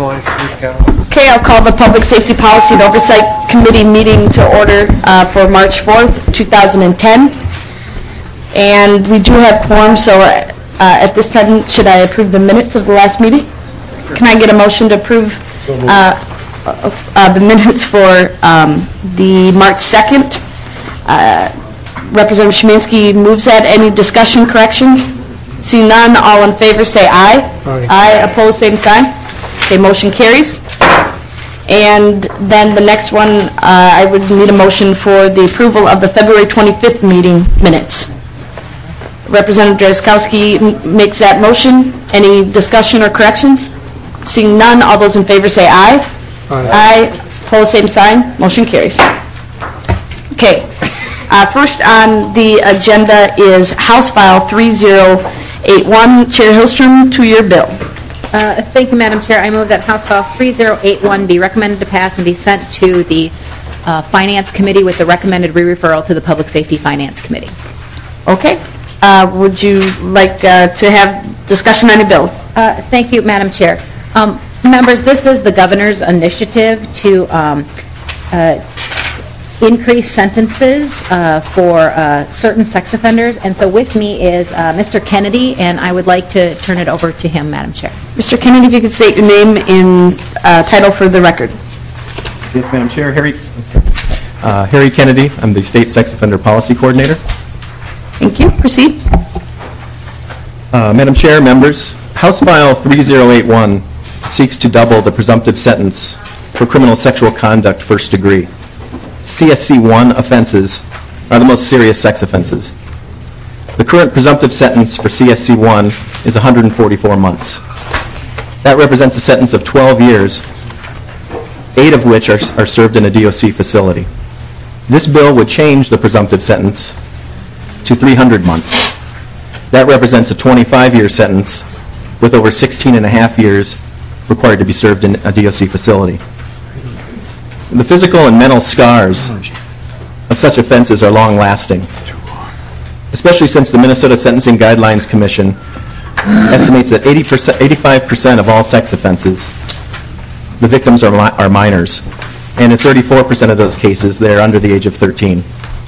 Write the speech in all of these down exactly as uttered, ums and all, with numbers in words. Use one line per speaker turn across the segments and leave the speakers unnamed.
noise, please, Carol.
Okay, I'll call the Public Safety Policy and Oversight Committee meeting to order uh, for March fourth, two thousand ten. And we do have quorum, so uh, at this time, should I approve the minutes of the last meeting? Can I get a motion to approve uh, uh, the minutes for um, the March second? Uh, Representative Szymanski moves that. Any discussion, corrections? See none, all in favor say aye.
Aye.
Aye, opposed, same sign. Okay, motion carries. And then the next one, uh, I would need a motion for the approval of the February twenty-fifth meeting minutes. Representative Drazkowski m- makes that motion. Any discussion or corrections? Seeing none, all those in favor say aye.
Aye.
Aye, opposed, same sign. Motion carries. Okay. Uh, first on the agenda is House File three zero eight one, Chair Hillstrom, two-year bill.
Uh, thank you, Madam Chair. I move that House File three zero eight one be recommended to pass and be sent to the uh, Finance Committee with the recommended re-referral to the Public Safety Finance Committee.
Okay. Uh, would you like uh, to have discussion on the bill?
Uh, thank you, Madam Chair. Um, members, this is the Governor's initiative to um, uh, increase sentences uh, for uh, certain sex offenders. And so with me is uh, Mister Kennedy, and I would like to turn it over to him, Madam Chair.
Mister Kennedy, if you could state your name and uh, title for the record.
Yes, Madam Chair. Harry, uh, Harry Kennedy. I'm the State Sex Offender Policy Coordinator.
Thank you. Proceed.
Uh, Madam Chair, members, House File three zero eight one seeks to double the presumptive sentence for criminal sexual conduct first degree. C S C one offenses are the most serious sex offenses. The current presumptive sentence for C S C one is one hundred forty-four months. That represents a sentence of twelve years, eight of which are, are served in a D O C facility. This bill would change the presumptive sentence to three hundred months. That represents a twenty-five year sentence with over sixteen and a half years required to be served in a D O C facility. The physical and mental scars of such offenses are long-lasting, especially since the Minnesota Sentencing Guidelines Commission estimates that eighty percent, eighty-five percent of all sex offenses, the victims are, mi- are minors, and in thirty-four percent of those cases, they're under the age of thirteen.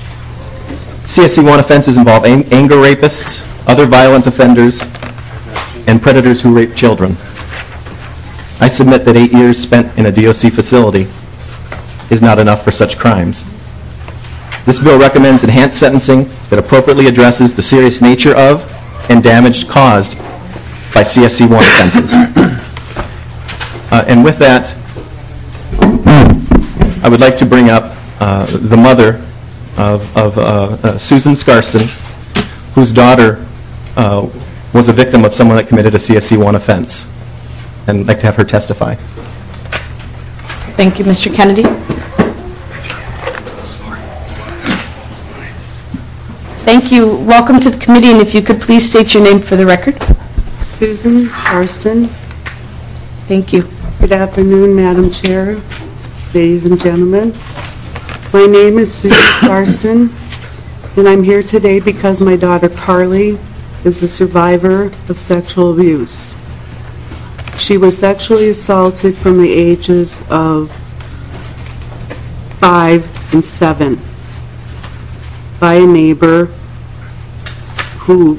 C S C one offenses involve ang- anger rapists, other violent offenders, and predators who rape children. I submit that eight years spent in a D O C facility is not enough for such crimes. This bill recommends enhanced sentencing that appropriately addresses the serious nature of and damage caused by C S C one offenses. Uh, and with that, I would like to bring up uh, the mother of, of uh, uh, Susan Skarston, whose daughter uh, was a victim of someone that committed a C S C one offense, and I'd like to have her testify.
Thank you, Mister Kennedy. Thank you. Welcome to the committee, and if you could please state your name for the record.
Susan Skarston.
Thank you.
Good afternoon, Madam Chair, ladies and gentlemen. My name is Susan Skarston, and I'm here today because my daughter Carly is a survivor of sexual abuse. She was sexually assaulted from the ages of five and seven by a neighbor who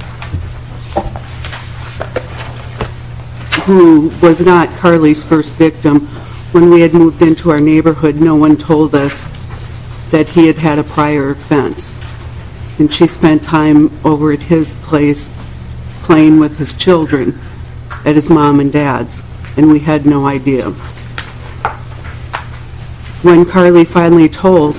who was not Carly's first victim. When we had moved into our neighborhood, no one told us that he had had a prior offense. And she spent time over at his place playing with his children at his mom and dad's, and we had no idea. When Carly finally told,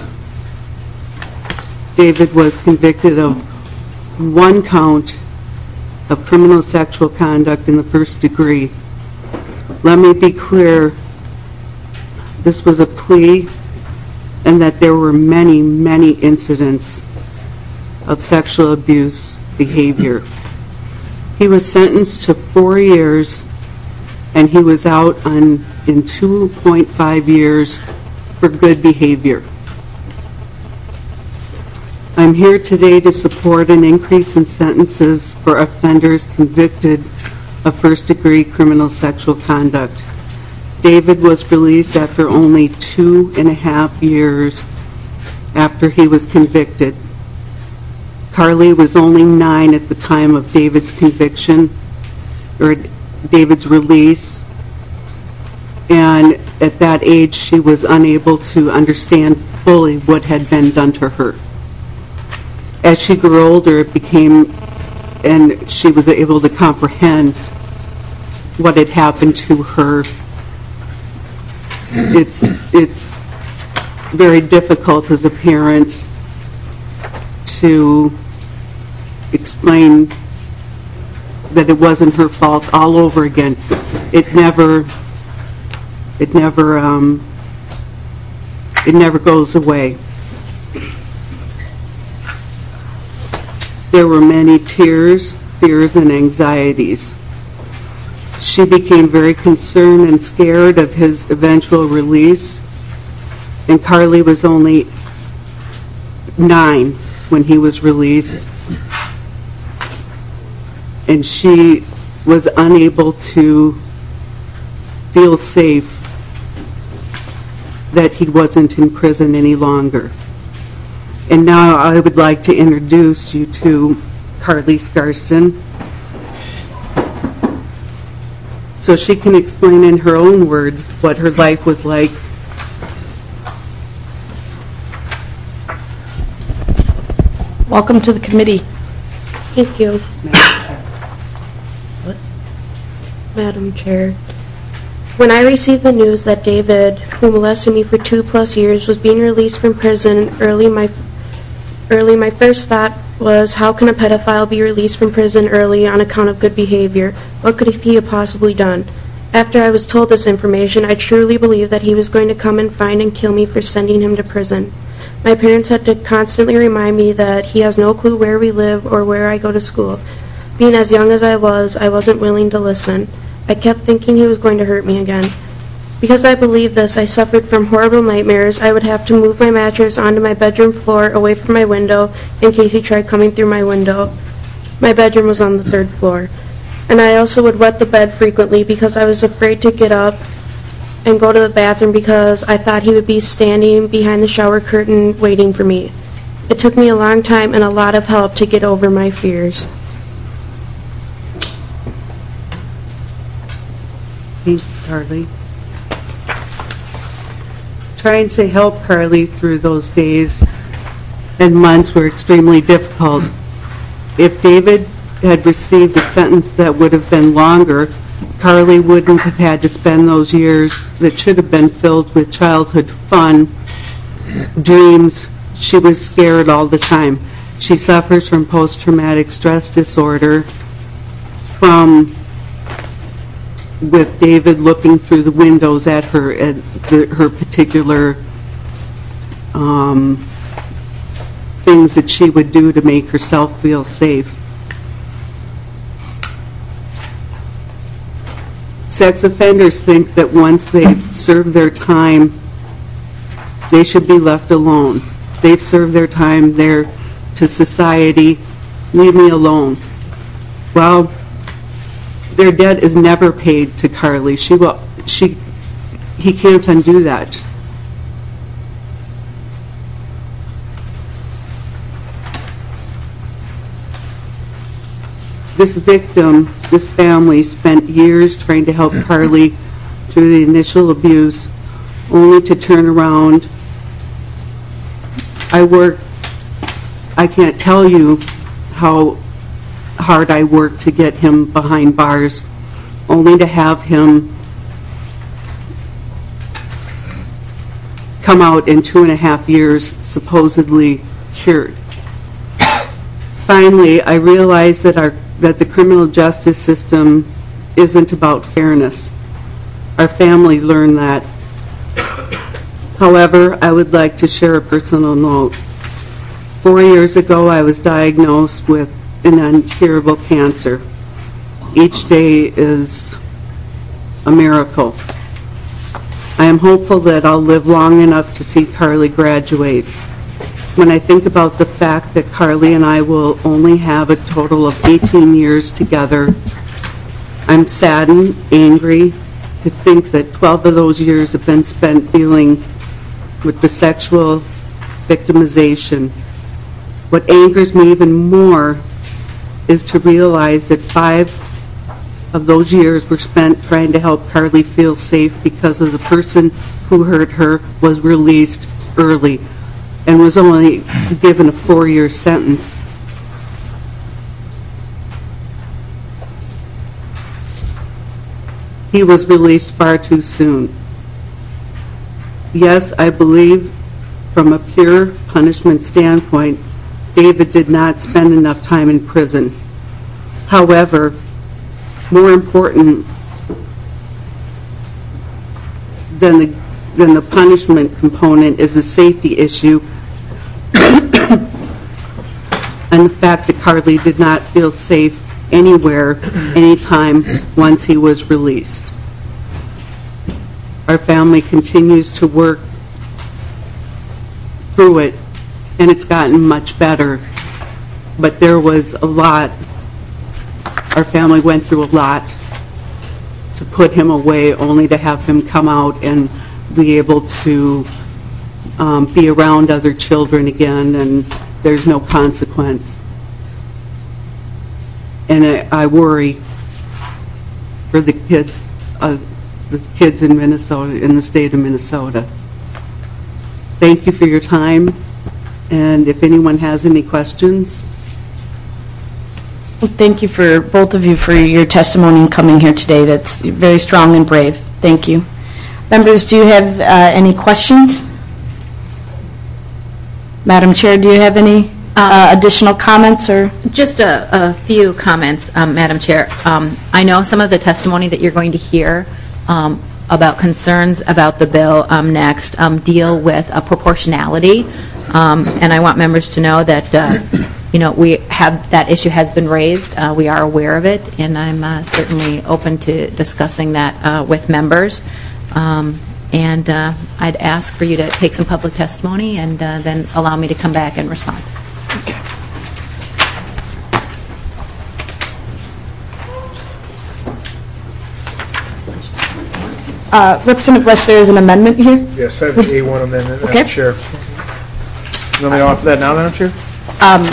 David was convicted of one count of criminal sexual conduct in the first degree. Let me be clear, this was a plea, and that there were many, many incidents of sexual abuse behavior. He was sentenced to four years, and he was out on in two point five years for good behavior. I'm here today to support an increase in sentences for offenders convicted of first-degree criminal sexual conduct. David was released after only two and a half years after he was convicted. Carly was only nine at the time of David's conviction, or David's release, and at that age she was unable to understand fully what had been done to her. As she grew older, it became, and she was able to comprehend what had happened to her. It's, it's very difficult as a parent to explain that it wasn't her fault all over again. It never, it never, um, it never goes away. There were many tears, fears, and anxieties. She became very concerned and scared of his eventual release, and Carly was only nine when he was released, and she was unable to feel safe that he wasn't in prison any longer. And now I would like to introduce you to Carly Skarston, so she can explain in her own words what her life was like.
Welcome to the committee.
Thank you. Madam Chair. When I received the news that David, who molested me for two plus years, was being released from prison early, my early, my first thought was, how can a pedophile be released from prison early on account of good behavior? What could he have possibly done? After I was told this information, I truly believed that he was going to come and find and kill me for sending him to prison. My parents had to constantly remind me that he has no clue where we live or where I go to school. Being as young as I was, I wasn't willing to listen. I kept thinking he was going to hurt me again. Because I believed this, I suffered from horrible nightmares. I would have to move my mattress onto my bedroom floor away from my window in case he tried coming through my window. My bedroom was on the third floor. And I also would wet the bed frequently because I was afraid to get up and go to the bathroom because I thought he would be standing behind the shower curtain waiting for me. It took me a long time and a lot of help to get over my fears.
Thank you, Carly. Trying to help Carly through those days and months were extremely difficult. If David had received a sentence that would have been longer, Carly wouldn't have had to spend those years that should have been filled with childhood fun, dreams. She was scared all the time. She suffers from post-traumatic stress disorder from with David looking through the windows at her at the, her particular um, things that she would do to make herself feel safe. Sex offenders think that once they've served their time, they should be left alone. They've served their time there to society. Leave me alone. Well, their debt is never paid to Carly. She will, she, he can't undo that. This victim, this family, spent years trying to help Carly through the initial abuse, only to turn around. I work, I can't tell you how hard I worked to get him behind bars, only to have him come out in two and a half years supposedly cured. Finally, I realized that our that the criminal justice system isn't about fairness. Our family learned that. However, I would like to share a personal note. Four years ago, I was diagnosed with an incurable cancer. Each day is a miracle. I am hopeful that I'll live long enough to see Carly graduate. When I think about the fact that Carly and I will only have a total of eighteen years together, I'm saddened, angry, to think that twelve of those years have been spent dealing with the sexual victimization. What angers me even more is to realize that five of those years were spent trying to help Carly feel safe because of the person who hurt her was released early and was only given a four-year sentence. He was released far too soon. Yes, I believe from a pure punishment standpoint, David did not spend enough time in prison. However, more important than the, than the punishment component is the safety issue and the fact that Carly did not feel safe anywhere, anytime once he was released. Our family continues to work through it, and it's gotten much better. But there was a lot, our family went through a lot to put him away, only to have him come out and be able to um, be around other children again, and there's no consequence. And I, I worry for the kids, uh, the kids in Minnesota, in the state of Minnesota. Thank you for your time, and if anyone has any questions.
Thank you for both of you for your testimony and coming here today. That's very strong and brave. Thank you. Members, do you have uh, any questions? Madam Chair, do you have any uh, additional comments or?
Just a, a few comments, um, Madam Chair. Um, I know some of the testimony that you're going to hear um, about concerns about the bill um, next um, deal with a proportionality, um, and I want members to know that uh, you know we have that issue has been raised. Uh, we are aware of it, and I'm uh, certainly open to discussing that uh, with members. Um, and uh, I'd ask for you to take some public testimony and uh, then allow me to come back and respond.
Okay. Uh, Representative Lesh, there is an amendment here.
Yes, I have an A one amendment,
Okay.
Madam Chair. You want me to offer that now, Madam Chair?
Um,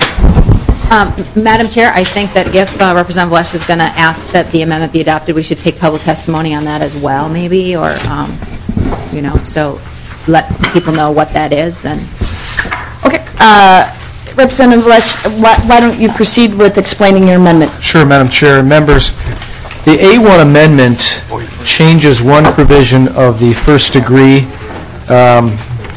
um, Madam Chair, I think that if uh, Representative Lesh is going to ask that the amendment be adopted, we should take public testimony on that as well, maybe, or, um, you know, so let people know what that is. And
Okay. Uh, Representative Lesh, why, why don't you proceed with explaining your amendment?
Sure, Madam Chair. Members, the A one amendment changes one provision of the first degree um,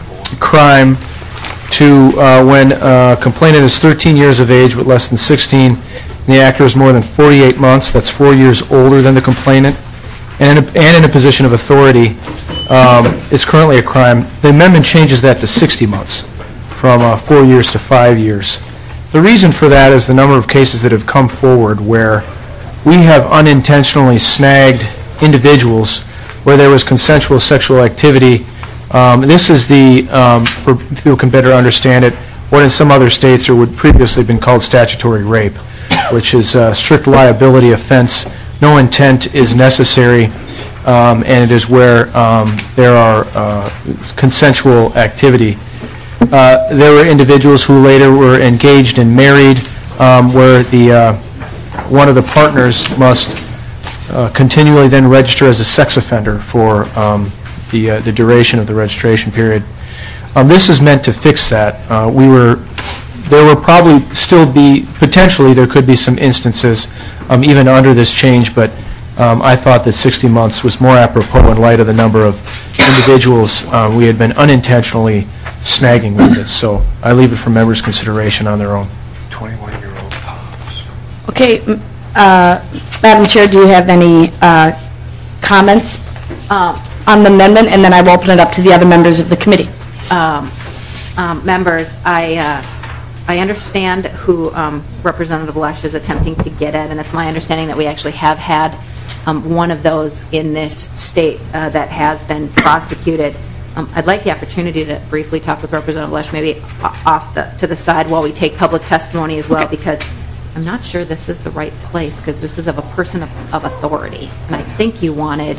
crime to uh, when a complainant is thirteen years of age but less than sixteen, and the actor is more than forty-eight months, that's four years older than the complainant, and in a, and in a position of authority, um, it's currently a crime. The amendment changes that to sixty months, from uh, four years to five years. The reason for that is the number of cases that have come forward where we have unintentionally snagged individuals where there was consensual sexual activity. Um, this is the, um, for people who can better understand it, what in some other states there would previously been called statutory rape, which is a strict liability offense. No intent is necessary, um, and it is where um, there are uh, consensual activity. Uh, there were individuals who later were engaged and married, um, where the uh, one of the partners must uh, continually then register as a sex offender for um, the uh, the duration of the registration period. Um, this is meant to fix that. Uh, we were there will probably still be potentially there could be some instances um, even under this change, but um, I thought that sixty months was more apropos in light of the number of individuals uh, we had been unintentionally snagging with this. So I leave it for members' consideration on their own.
twenty-one-year-old pops.
Okay. m- uh, Madam Chair, do you have any uh, comments uh, on the amendment? And then I will open it up to the other members of the committee.
um, um, members, I uh, I understand who um, Representative Lesh is attempting to get at, and it's my understanding that we actually have had um, one of those in this state uh, that has been prosecuted. Um, I'd like the opportunity to briefly talk with Representative Lesh, maybe off the to the side while we take public testimony as well, because I'm not sure this is the right place, because this is of a person of, of authority, and I think you wanted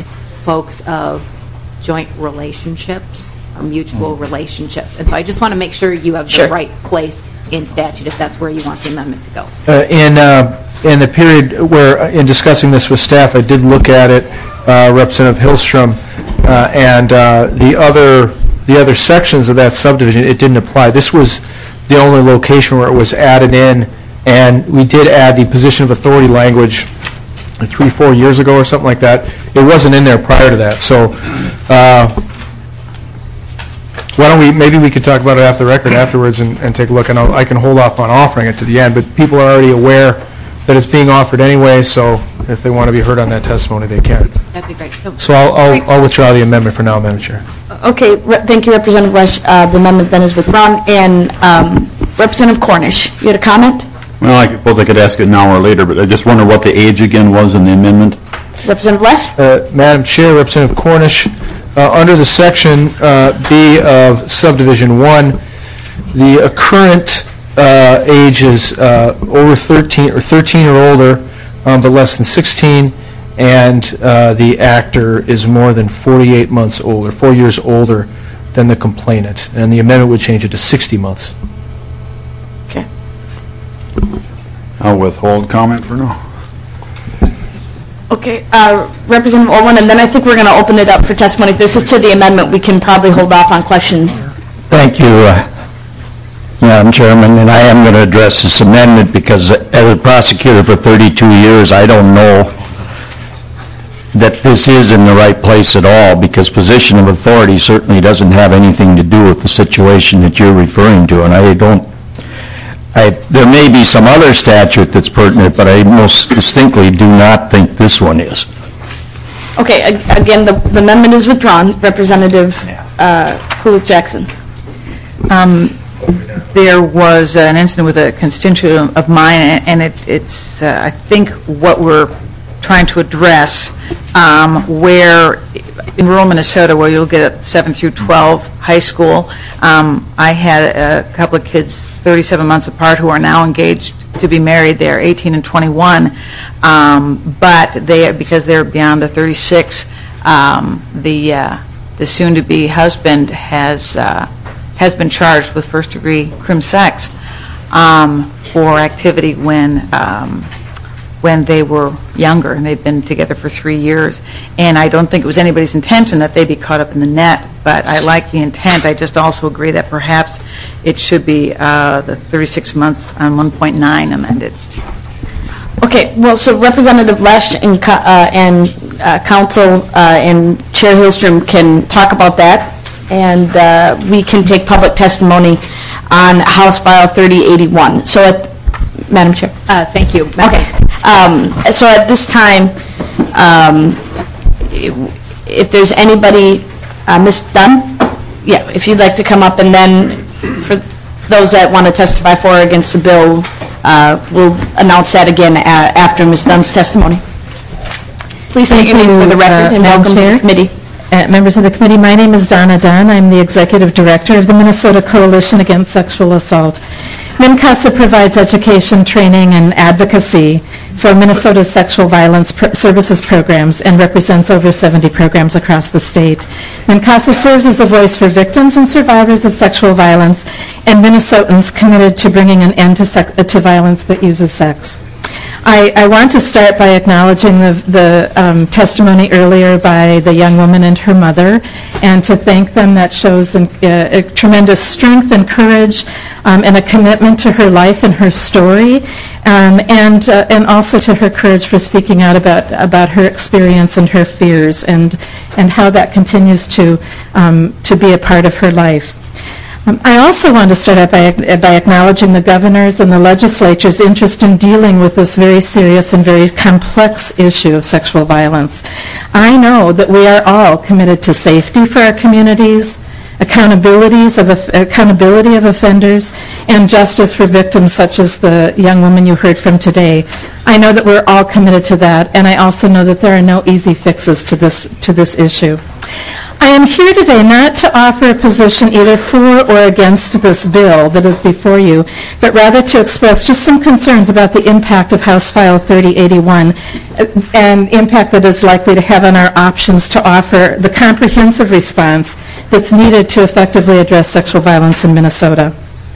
folks of joint relationships, or mutual relationships. And so I just want to make sure you have
Sure.
the right place in statute if that's where you want the amendment to go.
Uh, In, uh, in the period where, uh, in discussing this with staff, I did look at it, uh, Representative Hillstrom, uh, and uh, the other, the other sections of that subdivision, it didn't apply. This was the only location where it was added in, and we did add the position of authority language three, four years ago or something like that. It wasn't in there prior to that, so uh, why don't we, maybe we could talk about it after the record afterwards and, and take a look, and I'll, I can hold off on offering it to the end, but people are already aware that it's being offered anyway, so if they want to be heard on that testimony, they can.
That'd be great. So,
So I'll, I'll, I'll withdraw the amendment for now, Madam Chair.
Okay, re- thank you, Representative Lesh. Uh, The amendment then is withdrawn. And um, Representative Cornish, you had a comment?
Well, I suppose I could ask it now or later, but I just wonder what the age again was in the amendment.
Representative Lesh?
Uh, Madam Chair, Representative Cornish, uh, under the section uh, B of subdivision one, the uh, current uh, age is uh, over thirteen, or thirteen or older, um, but less than sixteen, and uh, the actor is more than forty-eight months older, four years older than the complainant, and the amendment would change it to sixty months.
Okay.
I'll withhold comment for now.
Okay, uh, Representative Olin, and then I think we're going to open it up for testimony. If this is to the amendment, we can probably hold off on questions.
Thank you, uh, Madam Chairman, and I am going to address this amendment because as a prosecutor for thirty-two years, I don't know that this is in the right place at all, because position of authority certainly doesn't have anything to do with the situation that you're referring to, and I don't, I, there may be some other statute that's pertinent, but I most distinctly do not think this one is.
Okay, a- again, the the amendment is withdrawn. Representative uh, Kulik-Jackson.
Um, There was an incident with a constituent of mine, and it, it's, uh, I think, what we're trying to address, um, where in rural Minnesota, where you'll get a seven through twelve high school, um, I had a couple of kids thirty-seven months apart who are now engaged to be married. They're eighteen and twenty-one, um, but they, because they're beyond the thirty-six, um, the uh, the soon-to-be husband has uh, has been charged with first-degree crim sex um, for activity when um, when they were younger, and they've been together for three years. And I don't think it was anybody's intention that they be caught up in the net, but I like the intent. I just also agree that perhaps it should be uh, the thirty-six months on one point nine amended.
Okay, well, so Representative Lesh and co- uh, and uh, Council uh, and Chair Hillstrom can talk about that, and uh, we can take public testimony on House File thirty eighty-one. So, at, Madam Chair.
uh, thank you.
Okay. Um, So at this time, um, if there's anybody, uh, Miz Dunn? Yeah, if you'd like to come up, and then for those that want to testify for or against the bill, uh, we'll announce that again a- after Miz Dunn's testimony. Please state your name for the record and welcome to the committee.
Uh, Members of the committee, my name is Donna Dunn. I'm the Executive Director of the Minnesota Coalition Against Sexual Assault. MINCASA provides education, training, and advocacy for Minnesota's sexual violence pr- services programs and represents over seventy programs across the state. MINCASA serves as a voice for victims and survivors of sexual violence and Minnesotans committed to bringing an end to, sec- to violence that uses sex. I, I want to start by acknowledging the, the um, testimony earlier by the young woman and her mother, and to thank them. That shows an, uh, a tremendous strength and courage um, and a commitment to her life and her story, um, and uh, and also to her courage for speaking out about about her experience and her fears, and and how that continues to um, to be a part of her life. Um, I also want to start out by, by acknowledging the governor's and the legislature's interest in dealing with this very serious and very complex issue of sexual violence. I know that we are all committed to safety for our communities, accountabilities of accountability of offenders, and justice for victims such as the young woman you heard from today. I know that we're all committed to that, and I also know that there are no easy fixes to this to this issue. I am here today not to offer a position either for or against this bill that is before you, but rather to express just some concerns about the impact of House File thirty eighty-one and impact that is likely to have on our options to offer the comprehensive response that's needed to effectively address sexual violence in Minnesota.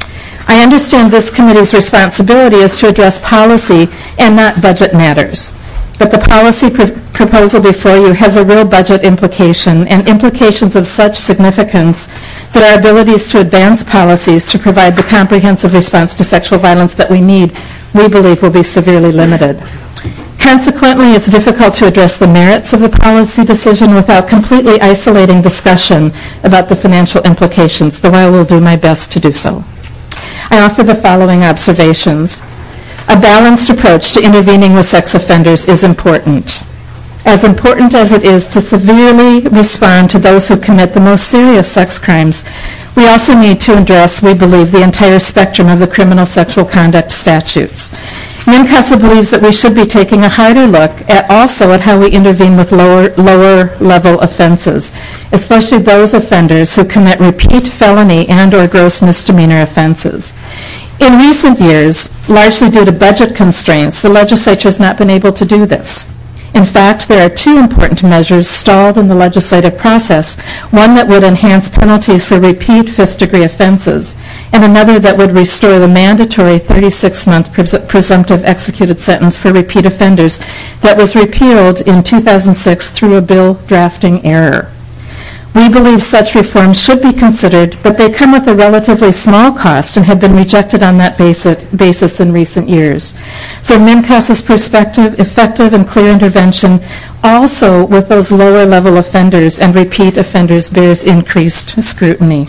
I understand this committee's responsibility is to address policy and not budget matters. But the policy pr- proposal before you has a real budget implication and implications of such significance that our abilities to advance policies to provide the comprehensive response to sexual violence that we need, we believe, will be severely limited. Consequently, it's difficult to address the merits of the policy decision without completely isolating discussion about the financial implications, though I will do my best to do so. I offer the following observations. A balanced approach to intervening with sex offenders is important. As important as it is to severely respond to those who commit the most serious sex crimes, we also need to address, we believe, the entire spectrum of the criminal sexual conduct statutes. MnCASA believes that we should be taking a harder look at also at how we intervene with lower, lower level offenses, especially those offenders who commit repeat felony and or gross misdemeanor offenses. In recent years, largely due to budget constraints, the legislature has not been able to do this. In fact, there are two important measures stalled in the legislative process, one that would enhance penalties for repeat fifth-degree offenses, and another that would restore the mandatory thirty-six month pres- presumptive executed sentence for repeat offenders that was repealed in two thousand six through a bill drafting error. We believe such reforms should be considered, but they come with a relatively small cost and have been rejected on that basis in recent years. From MnCASA's perspective, effective and clear intervention also with those lower level offenders and repeat offenders bears increased scrutiny.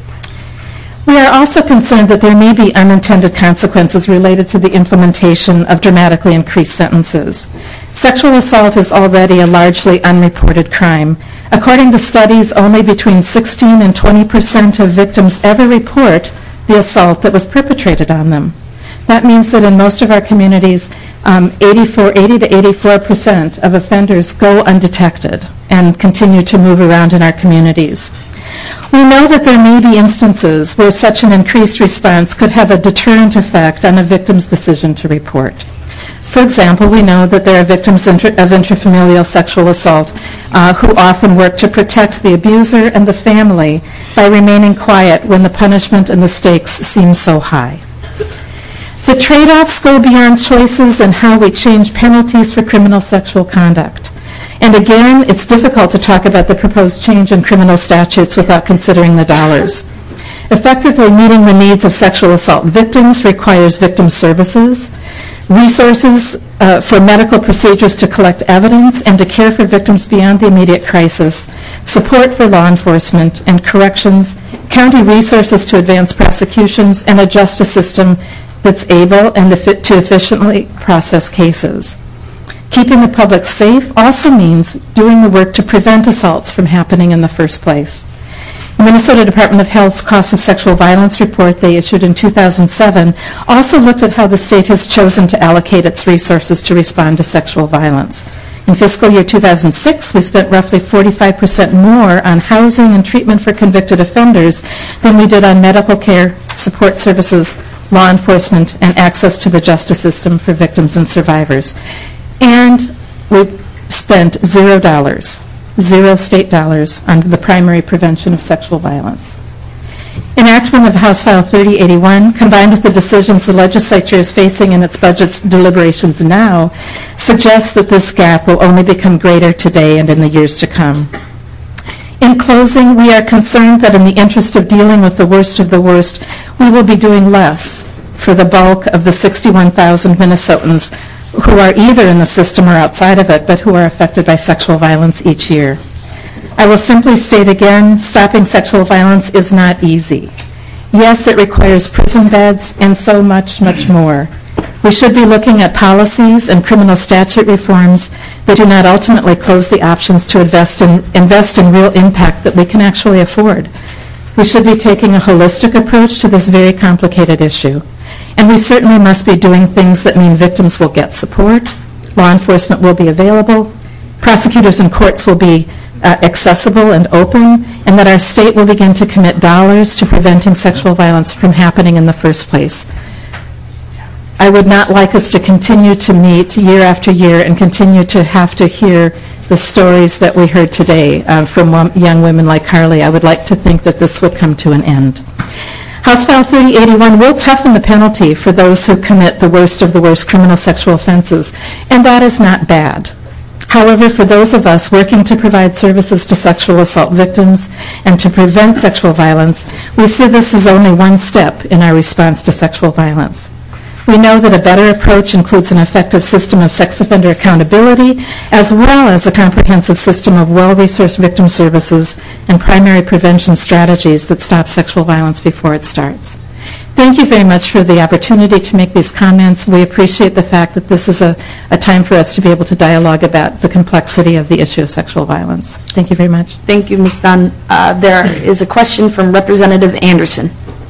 We are also concerned that there may be unintended consequences related to the implementation of dramatically increased sentences. Sexual assault is already a largely unreported crime. According to studies, only between sixteen and twenty percent of victims ever report the assault that was perpetrated on them. That means that in most of our communities, um, eighty-four, eighty to eighty-four percent of offenders go undetected and continue to move around in our communities. We know that there may be instances where such an increased response could have a deterrent effect on a victim's decision to report. For example, we know that there are victims of intrafamilial sexual assault uh, who often work to protect the abuser and the family by remaining quiet when the punishment and the stakes seem so high. The trade-offs go beyond choices in how we change penalties for criminal sexual conduct. And again, it's difficult to talk about the proposed change in criminal statutes without considering the dollars. Effectively meeting the needs of sexual assault victims requires victim services, resources uh, for medical procedures to collect evidence and to care for victims beyond the immediate crisis, support for law enforcement and corrections, county resources to advance prosecutions, and a justice system that's able and to efficiently process cases. Keeping the public safe also means doing the work to prevent assaults from happening in the first place. The Minnesota Department of Health's Cost of Sexual Violence report they issued in two thousand seven also looked at how the state has chosen to allocate its resources to respond to sexual violence. In fiscal year two thousand six, we spent roughly forty-five percent more on housing and treatment for convicted offenders than we did on medical care, support services, law enforcement, and access to the justice system for victims and survivors. And we spent zero dollars. Zero state dollars on the primary prevention of sexual violence. Enactment of House File thirty eighty-one, combined with the decisions the legislature is facing in its budget deliberations now, suggests that this gap will only become greater today and in the years to come. In closing, we are concerned that in the interest of dealing with the worst of the worst, we will be doing less for the bulk of the sixty-one thousand Minnesotans who are either in the system or outside of it, but who are affected by sexual violence each year. I will simply state again, stopping sexual violence is not easy. Yes, it requires prison beds and so much, much more. We should be looking at policies and criminal statute reforms that do not ultimately close the options to invest in, invest in real impact that we can actually afford. We should be taking a holistic approach to this very complicated issue. And we certainly must be doing things that mean victims will get support, law enforcement will be available, prosecutors and courts will be uh, accessible and open, and that our state will begin to commit dollars to preventing sexual violence from happening in the first place. I would not like us to continue to meet year after year and continue to have to hear the stories that we heard today uh, from young women like Carly. I would like to think that this would come to an end. House File thirty eighty-one will toughen the penalty for those who commit the worst of the worst criminal sexual offenses, and that is not bad. However, for those of us working to provide services to sexual assault victims and to prevent sexual violence, we see this as only one step in our response to sexual violence. We know that a better approach includes an effective system of sex offender accountability, as well as a comprehensive system of well-resourced victim services and primary prevention strategies that stop sexual violence before it starts. Thank you very much for the opportunity to make these comments. We appreciate the fact that this is a, a time for us to be able to dialogue about the complexity of the issue of sexual violence. Thank you very much.
Thank you, Miz Dunn. Uh, there is a question from Representative Anderson.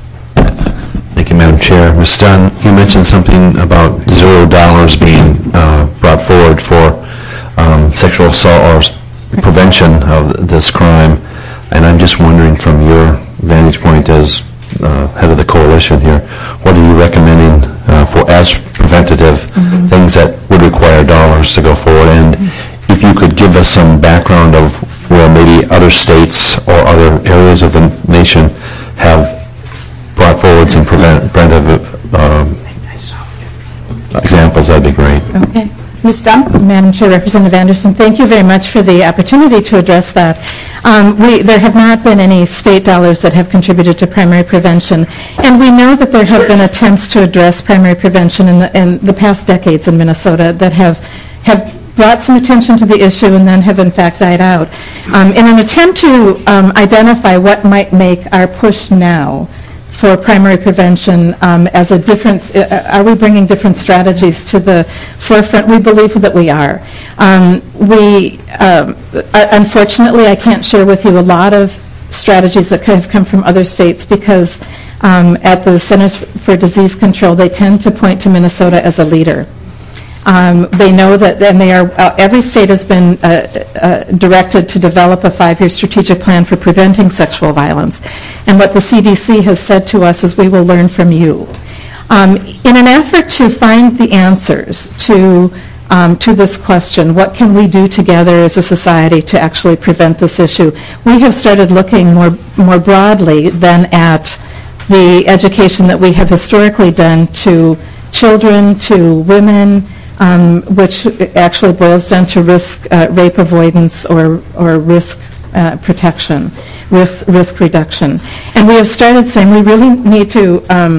Thank you, Madam Chair. Miz Dunn, you mentioned something about zero dollars being uh, brought forward for um, sexual assault or prevention of this crime, and I'm just wondering from your vantage point as uh, head of the coalition here, what are you recommending uh, for as preventative mm-hmm. things that would require dollars to go forward? And mm-hmm. if you could give us some background of where maybe other states or other areas of the nation have brought forward some prevent, preventive um, examples, that'd be great.
Okay. Miz Dunn? Madam Chair, Representative Anderson, thank you very much for the opportunity to address that. Um, we, there have not been any state dollars that have contributed to primary prevention, and we know that there have been attempts to address primary prevention in the, in the past decades in Minnesota that have, have brought some attention to the issue and then have in fact died out. Um, in an attempt to um, identify what might make our push now for primary prevention um, as a difference, uh, are we bringing different strategies to the forefront? We believe that we are. Um, we, um, unfortunately, I can't share with you a lot of strategies that have come from other states because um, at the Centers for Disease Control, they tend to point to Minnesota as a leader. Um, they know that, and they are, uh, every state has been uh, uh, directed to develop a five-year strategic plan for preventing sexual violence. And what the C D C has said to us is we will learn from you. Um, in an effort to find the answers to, um, to this question, what can we do together as a society to actually prevent this issue, we have started looking more, more broadly than at the education that we have historically done to children, to women, Um, which actually boils down to risk, uh, rape avoidance or, or risk uh, protection, risk, risk reduction. And we have started saying we really need to um,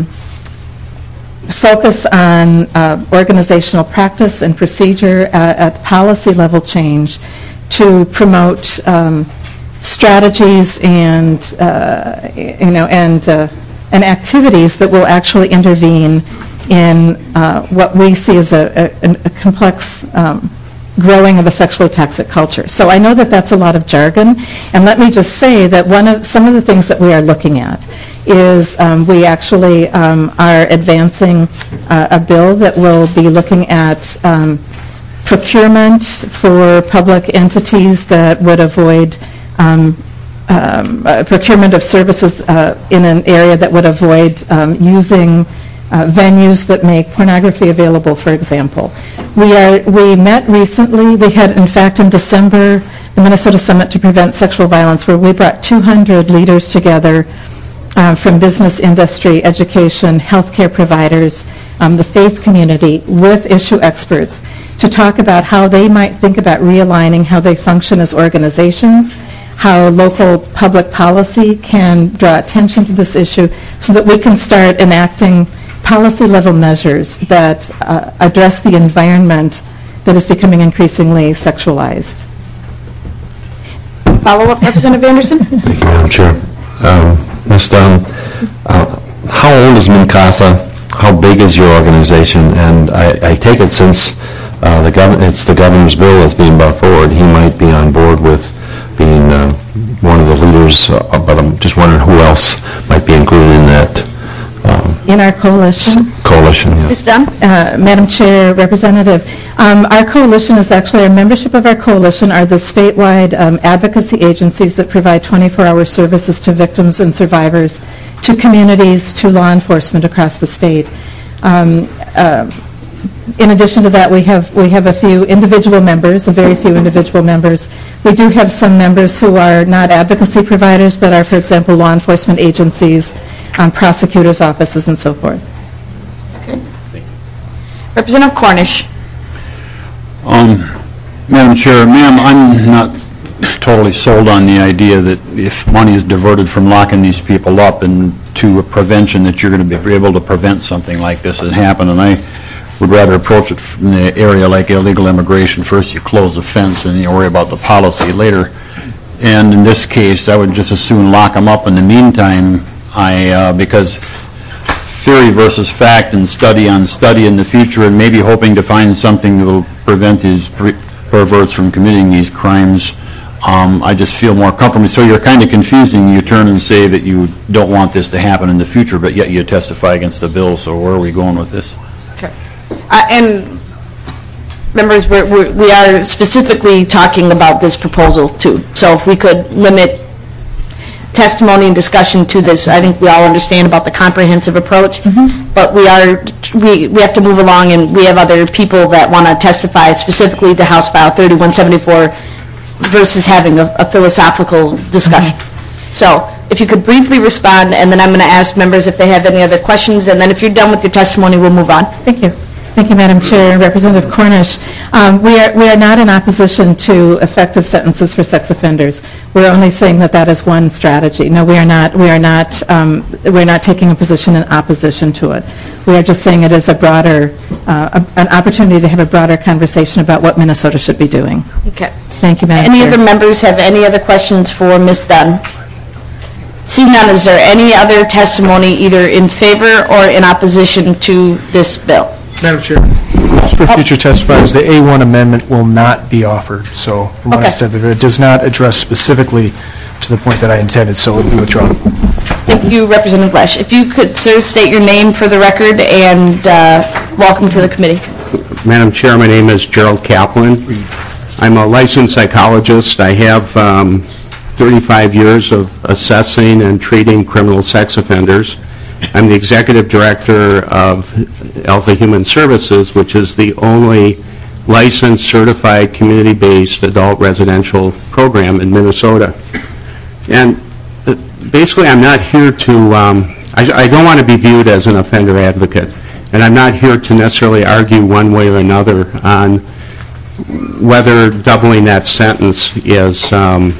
focus on uh, organizational practice and procedure uh, at policy level change to promote um, strategies and, uh, you know, and, uh, and activities that will actually intervene in uh, what we see as a, a, a complex um, growing of a sexually toxic culture. So I know that that's a lot of jargon, and let me just say that one of some of the things that we are looking at is um, we actually um, are advancing uh, a bill that will be looking at um, procurement for public entities that would avoid um, um, uh, procurement of services uh, in an area that would avoid um, using Uh, venues that make pornography available, for example. We are. We met recently. We had, in fact, in December, the Minnesota Summit to Prevent Sexual Violence, where we brought two hundred leaders together uh, from business, industry, education, healthcare providers, um, the faith community, with issue experts to talk about how they might think about realigning how they function as organizations, how local public policy can draw attention to this issue so that we can start enacting policy-level measures that uh, address the environment that is becoming increasingly sexualized.
Follow-up, Representative Anderson?
Thank you, Madam Chair. Um, Miz Dunn, uh, how old is MNCASA? How big is your organization? And I, I take it since uh, the gov- it's the governor's bill that's being brought forward, he might be on board with being uh, one of the leaders, uh, but I'm just wondering who else might be included in that. Um,
In our coalition.
Coalition, yeah.
Miz Dunn?
Uh, Madam Chair, Representative, um, our coalition is actually, our membership of our coalition are the statewide um, advocacy agencies that provide twenty-four hour services to victims and survivors, to communities, to law enforcement across the state. Um, uh, in addition to that, we have we have a few individual members, a very few individual members. We do have some members who are not advocacy providers, but are, for example, law enforcement agencies, um, prosecutors' offices, and so forth.
Representative Cornish.
Um, Madam Chair, ma'am, I'm not totally sold on the idea that if money is diverted from locking these people up and to a prevention, that you're going to be able to prevent something like this that happen. And I would rather approach it from the area like illegal immigration. First you close the fence and you worry about the policy later. And in this case, I would just as soon lock them up. In the meantime, I, uh, because theory versus fact and study on study in the future, and maybe hoping to find something that will prevent these perverts from committing these crimes, um, I just feel more comfortable. So you're kind of confusing. You turn and say that you don't want this to happen in the future, but yet you testify against the bill. So where are we going with this?
Okay. Uh, and members, we're, we're, we are specifically talking about this proposal too. So if we could limit testimony and discussion to this, I think we all understand about the comprehensive approach, mm-hmm. but we are we, we have to move along, and we have other people that want to testify specifically to House File thirty-one seventy-four versus having a, a philosophical discussion. Mm-hmm. So if you could briefly respond, and then I'm going to ask members if they have any other questions, and then if you're done with your testimony, we'll move on.
Thank you. Thank you, Madam Chair. Representative Cornish, um, we are we are not in opposition to effective sentences for sex offenders. We're only saying that that is one strategy. No, we are not. We are not. Um, we're not taking a position in opposition to it. We are just saying it is a broader, uh, a, an opportunity to have a broader conversation about what Minnesota should be doing.
Okay.
Thank you, Madam
Any
Chair.
other members have any other questions for Miz Dunn? Seeing none, is there any other testimony either in favor or in opposition to this bill?
Madam Chair, just for future testifiers, the A one amendment will not be offered. So from what I
Okay.
said, it does not address specifically to the point that I intended, so it will be withdrawn.
Thank you, Representative Lesh. If you could, sir, state your name for the record and uh, welcome to the committee.
Madam Chair, my name is Gerald Kaplan. I'm a licensed psychologist. I have um, thirty-five years of assessing and treating criminal sex offenders. I'm the executive director of Alpha Human Services, which is the only licensed, certified, community-based adult residential program in Minnesota. And uh, basically, I'm not here to, um, I, I don't want to be viewed as an offender advocate, and I'm not here to necessarily argue one way or another on whether doubling that sentence is um,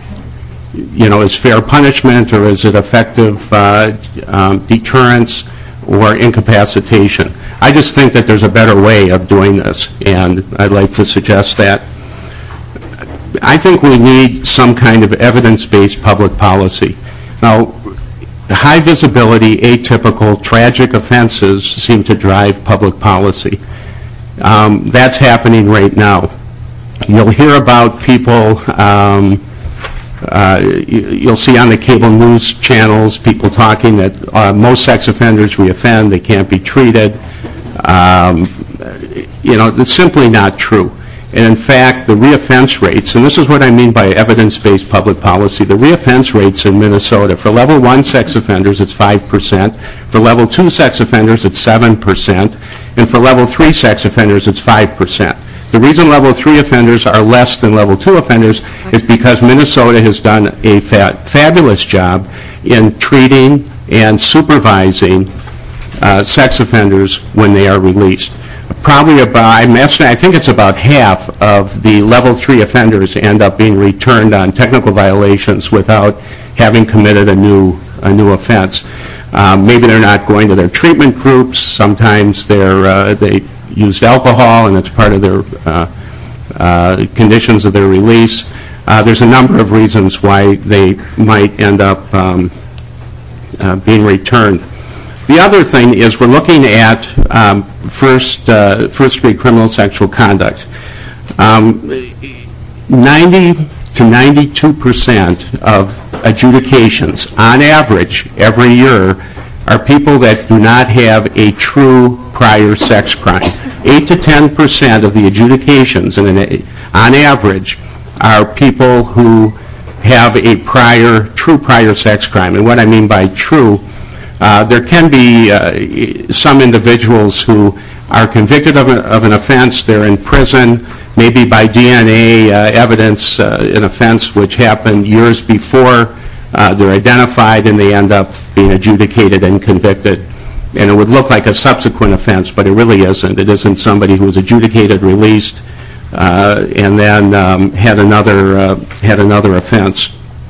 you know, is fair punishment, or is it effective uh, um, deterrence or incapacitation. I just think that there's a better way of doing this, and I'd like to suggest that. I think we need some kind of evidence-based public policy. Now, high visibility, atypical, tragic offenses seem to drive public policy. Um, that's happening right now. You'll hear about people um, Uh, you'll see on the cable news channels people talking that uh, most sex offenders reoffend, they can't be treated. Um, you know, it's simply not true. And in fact, the reoffense rates, and this is what I mean by evidence-based public policy, the reoffense rates in Minnesota, for level one sex offenders, it's five percent. For level two sex offenders, it's seven percent. And for level three sex offenders, it's five percent. The reason level three offenders are less than level two offenders is because Minnesota has done a fa fabulous job in treating and supervising uh, sex offenders when they are released. Probably about, I'm estimating, I think it's about half of the level three offenders end up being returned on technical violations without having committed a new, a new offense. Um, maybe they're not going to their treatment groups. Sometimes they're, uh, they used alcohol and it's part of their uh, uh, conditions of their release. Uh, there's a number of reasons why they might end up um, uh, being returned. The other thing is we're looking at um, first uh, first degree criminal sexual conduct. Um, ninety to ninety-two percent of adjudications on average every year are people that do not have a true prior sex crime. eight to ten percent of the adjudications, and on average, are people who have a prior, true prior sex crime. And what I mean by true, uh, there can be uh, some individuals who are convicted of, a, of an offense, they're in prison, maybe by D N A uh, evidence, uh, an offense which happened years before, uh, they're identified and they end up being adjudicated and convicted. And it would look like a subsequent offense, but it really isn't. It isn't somebody who was adjudicated, released, uh, and then um, had another uh, had another offense.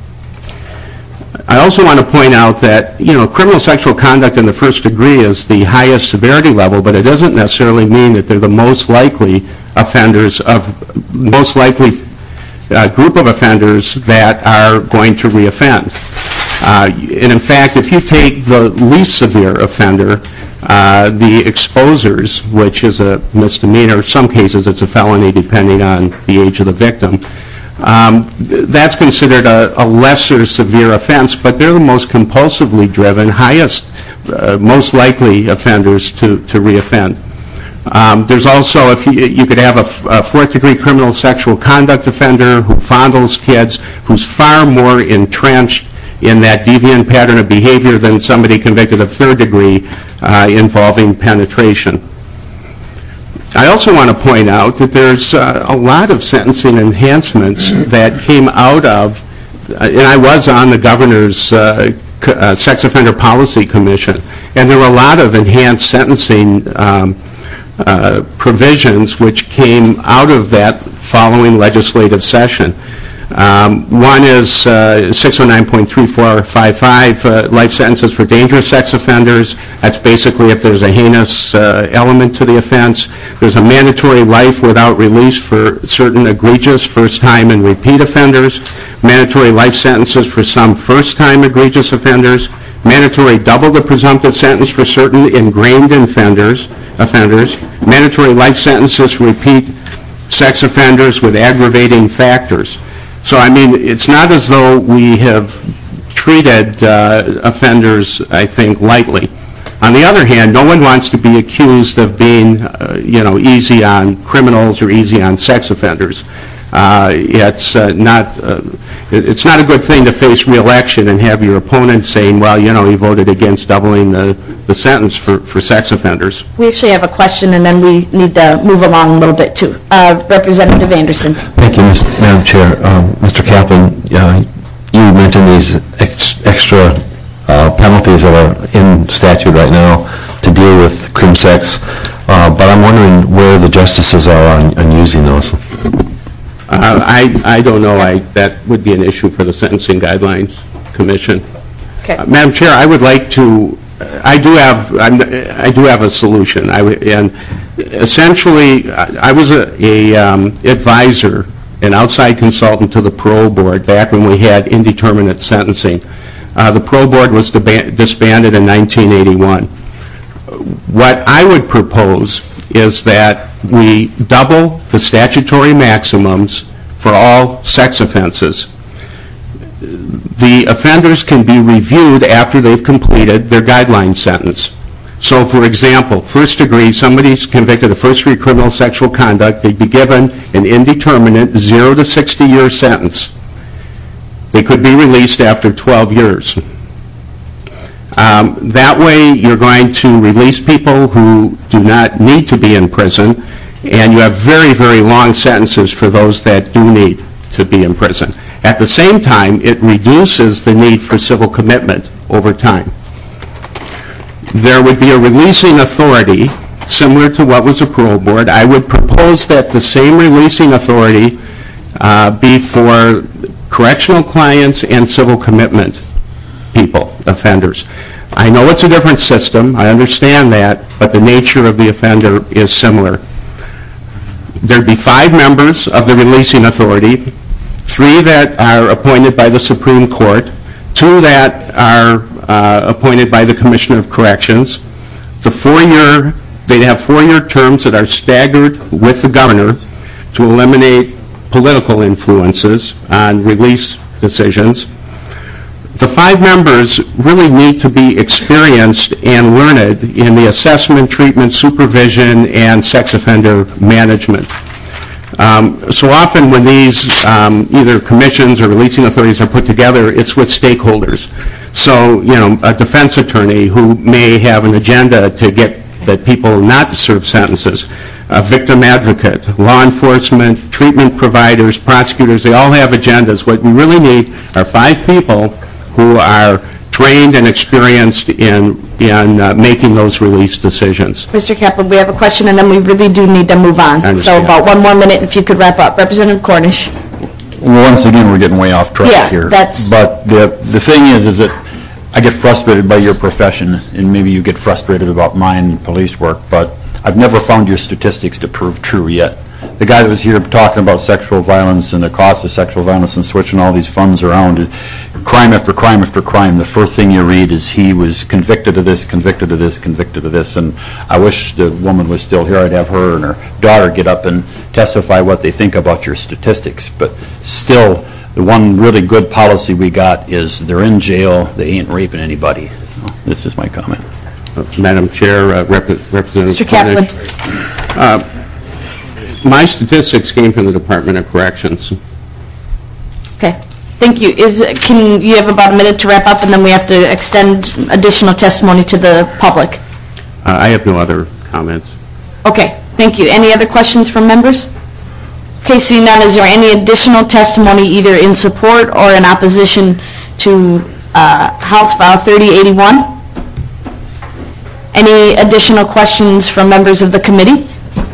I also want to point out that, you know, criminal sexual conduct in the first degree is the highest severity level, but it doesn't necessarily mean that they're the most likely offenders of, most likely uh, group of offenders that are going to reoffend. Uh, and in fact, if you take the least severe offender, uh, the exposers, which is a misdemeanor, in some cases it's a felony depending on the age of the victim, Um, that's considered a, a lesser severe offense, but they're the most compulsively driven, highest, uh, most likely offenders to, to reoffend. Um, there's also, if you, you could have a, a fourth degree criminal sexual conduct offender who fondles kids, who's far more entrenched in that deviant pattern of behavior than somebody convicted of third degree uh, involving penetration. I also want to point out that there's uh, a lot of sentencing enhancements that came out of, uh, and I was on the governor's uh, c- uh, Sex Offender Policy Commission, and there were a lot of enhanced sentencing um, uh, provisions which came out of that following legislative session. Um, one is uh, six oh nine point three four five five, uh, life sentences for dangerous sex offenders. That's basically if there's a heinous uh, element to the offense. There's a mandatory life without release for certain egregious first-time and repeat offenders. Mandatory life sentences for some first-time egregious offenders. Mandatory double the presumptive sentence for certain ingrained offenders. offenders. Mandatory life sentences for repeat sex offenders with aggravating factors. So, I mean, it's not as though we have treated uh, offenders, I think, lightly. On the other hand, no one wants to be accused of being, uh, you know, easy on criminals or easy on sex offenders. Uh, it's uh, not uh, it's not a good thing to face re-election and have your opponent saying, well, you know, he voted against doubling the, the sentence for, for sex offenders.
We actually have a question, and then we need to move along a little bit, too. Uh, Representative Anderson.
Thank you, Madam Chair. Um, Mister Kaplan, uh, you mentioned these ex- extra uh, penalties that are in statute right now to deal with crim sex, uh, but I'm wondering where the justices are on, on using those.
Uh, I, I don't know. I, that would be an issue for the Sentencing Guidelines Commission.
Okay.
Uh, Madam Chair, I would like to, uh, I do have, I'm, I do have a solution. I, w- and essentially, I, I was a, a um, advisor, an outside consultant to the parole board back when we had indeterminate sentencing. Uh, the parole board was deba- disbanded in nineteen eighty-one. What I would propose is that we double the statutory maximums for all sex offenses. The offenders can be reviewed after they've completed their guideline sentence. So, for example, first degree, somebody's convicted of first degree criminal sexual conduct, they'd be given an indeterminate zero to sixty year sentence. They could be released after twelve years. Um, that way, you're going to release people who do not need to be in prison, and you have very, very long sentences for those that do need to be in prison. At the same time, it reduces the need for civil commitment over time. There would be a releasing authority, similar to what was a parole board. I would propose that the same releasing authority uh, be for correctional clients and civil commitment people, offenders. I know it's a different system, I understand that, but the nature of the offender is similar. There'd be five members of the releasing authority, three that are appointed by the Supreme Court, two that are uh, appointed by the Commissioner of Corrections. The four-year, they'd have four-year terms that are staggered with the governor to eliminate political influences on release decisions. The five members really need to be experienced and learned in the assessment, treatment, supervision, and sex offender management. Um, so often when these um, either commissions or releasing authorities are put together, it's with stakeholders. So, you know, a defense attorney who may have an agenda to get that people not to serve sentences, a victim advocate, law enforcement, treatment providers, prosecutors, they all have agendas. What we really need are five people who are trained and experienced in, in uh, making those release decisions.
Mister Kaplan, we have a question, and then we really do need to move on. So
understand.
about one more minute, if you could wrap up. Representative Cornish.
Well, once again, we're getting way off track
Yeah,
here.
that's-
But the, the thing is, is that I get frustrated by your profession, and maybe you get frustrated about mine in police work, but I've never found your statistics to prove true yet. The guy that was here talking about sexual violence and the cost of sexual violence and switching all these funds around, crime after crime after crime, the first thing you read is he was convicted of this, convicted of this, convicted of this, and I wish the woman was still here. I'd have her and her daughter get up and testify what they think about your statistics. But still, the one really good policy we got is they're in jail, they ain't raping anybody. This is my comment.
Uh, Madam Chair, uh, Rep Representative
Mister Kaplan.
Uh, my statistics came from the Department of Corrections.
Okay. Thank you. Is, can you have about a minute to wrap up, and then we have to extend additional testimony to the public?
Uh, I have no other comments.
Okay. Thank you. Any other questions from members? Okay, seeing none, is there any additional testimony either in support or in opposition to uh, House File thirty eighty-one? Any additional questions from members of the committee?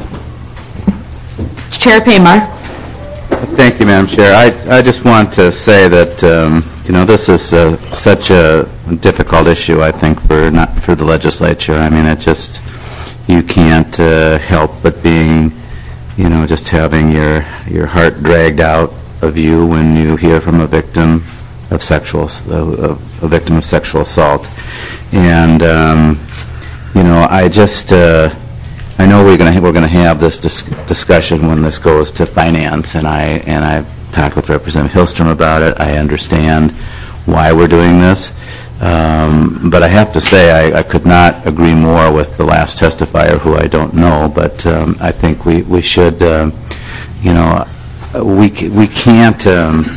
Chair Paymer.
Thank you, Madam Chair. I, I just want to say that, um, you know, this is uh, such a difficult issue, I think, for not for the legislature. I mean, it just, you can't uh, help but being, you know, just having your, your heart dragged out of you when you hear from a victim of sexual, uh, a victim of sexual assault. And, um, you know, I just, uh, I know we're going to we're going to have this dis discussion when this goes to finance, and I and I talked with Representative Hillstrom about it. I understand why we're doing this, um, but I have to say I, I could not agree more with the last testifier, who I don't know, but um, I think we we should, um, you know, we we can't. Um,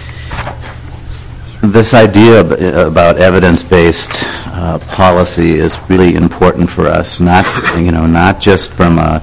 this idea about evidence-based uh, policy is really important for us. Not, you know, not just from a,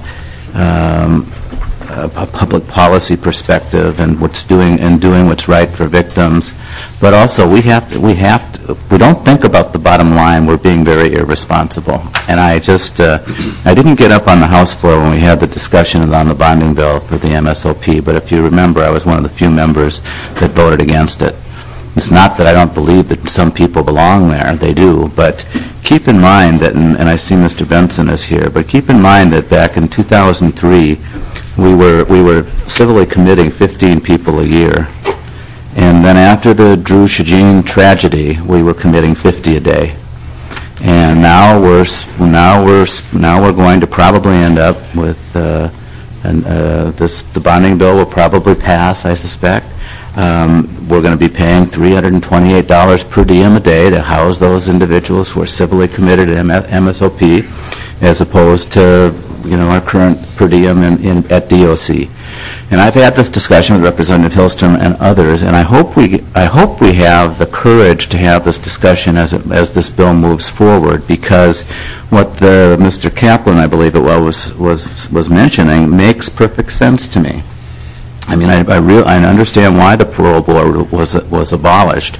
um, a public policy perspective and what's doing and doing what's right for victims, but also we have to, we have to, if we don't think about the bottom line, we're being very irresponsible. And I just, uh, I didn't get up on the House floor when we had the discussion on the bonding bill for the M S O P, but if you remember, I was one of the few members that voted against it. It's not that I don't believe that some people belong there, they do, but keep in mind that, and, and I see Mister Benson is here, but keep in mind that back in two thousand three, we were, we were civilly committing fifteen people a year. And then after the Drew Shajeen tragedy, we were committing fifty a day. And now we're, now we're, now we're going to probably end up with, uh, and, uh, this, the bonding bill will probably pass, I suspect. Um, we're going to be paying three hundred twenty-eight dollars per diem a day to house those individuals who are civilly committed at M S O P, as opposed to, you know, our current per diem in, in, at D O C. And I've had this discussion with Representative Hillstrom and others, and I hope we, I hope we have the courage to have this discussion as, it, as this bill moves forward, because what the, Mister Kaplan, I believe it was, was, was mentioning, makes perfect sense to me. I mean, I, I, real, I understand why the parole board was was abolished,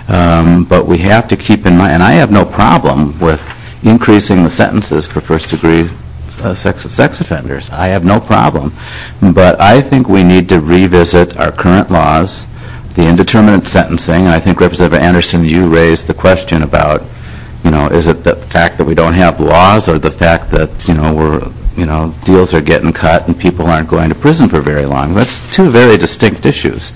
um, but we have to keep in mind, and I have no problem with increasing the sentences for first-degree uh, sex sex offenders. I have no problem, but I think we need to revisit our current laws, the indeterminate sentencing. And I think Representative Anderson, you raised the question about, you know, is it the fact that we don't have laws, or the fact that, you know, we're you know, deals are getting cut and people aren't going to prison for very long. That's two very distinct issues.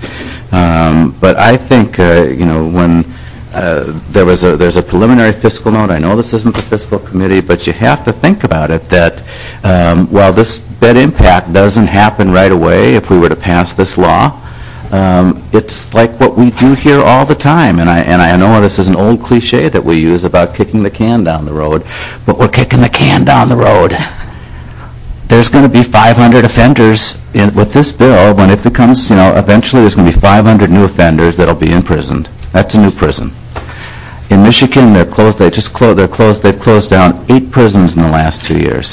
Um, but I think, uh, you know, when uh, there was a, there's a preliminary fiscal note, I know this isn't the fiscal committee, but you have to think about it that um, while this bed impact doesn't happen right away if we were to pass this law, Um, It's like what we do here all the time, and I, and I know this is an old cliche that we use about kicking the can down the road, but we're kicking the can down the road. There's going to be five hundred offenders in, with this bill. When it becomes, you know, eventually there's going to be five hundred new offenders that'll be imprisoned. That's a new prison. In Michigan, they're closed. They just closed. They're closed. They've closed down eight prisons in the last two years.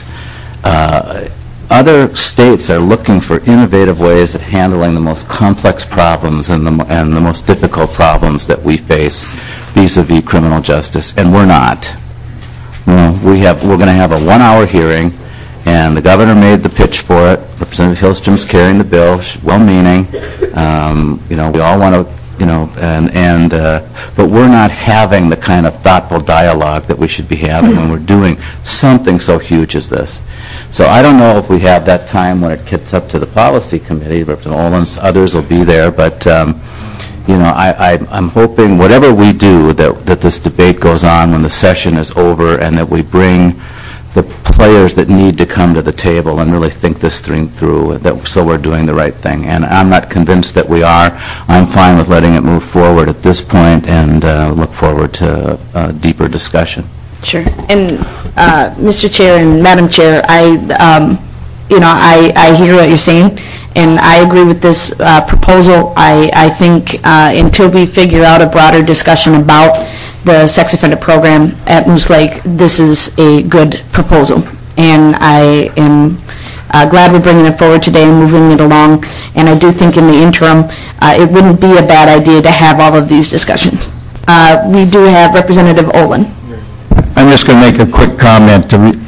Uh, other states are looking for innovative ways at handling the most complex problems and the and the most difficult problems that we face vis-a-vis criminal justice, and we're not. You know, we have. We're going to have a one-hour hearing. And the governor made the pitch for it. Representative Hillstrom's carrying the bill, well-meaning. Um, you know, we all want to, you know, and, and uh, but we're not having the kind of thoughtful dialogue that we should be having when we're doing something so huge as this. So I don't know if we have that time when it gets up to the policy committee. Representative Olens, others will be there, but um, you know, I, I, I'm hoping whatever we do, that that this debate goes on when the session is over, and that we bring the players that need to come to the table and really think this thing through, that, so we're doing the right thing. And I'm not convinced that we are. I'm fine with letting it move forward at this point, and uh, look forward to a deeper discussion.
Sure. And uh, Mister Chair and Madam Chair, I, um, you know, I, I hear what you're saying, and I agree with this uh, proposal. I, I think uh, until we figure out a broader discussion about the sex offender program at Moose Lake, this is a good proposal. And I am uh, glad we're bringing it forward today and moving it along. And I do think in the interim, uh, it wouldn't be a bad idea to have all of these discussions. Uh, we do have Representative Olin.
I'm just going to make a quick comment. To re-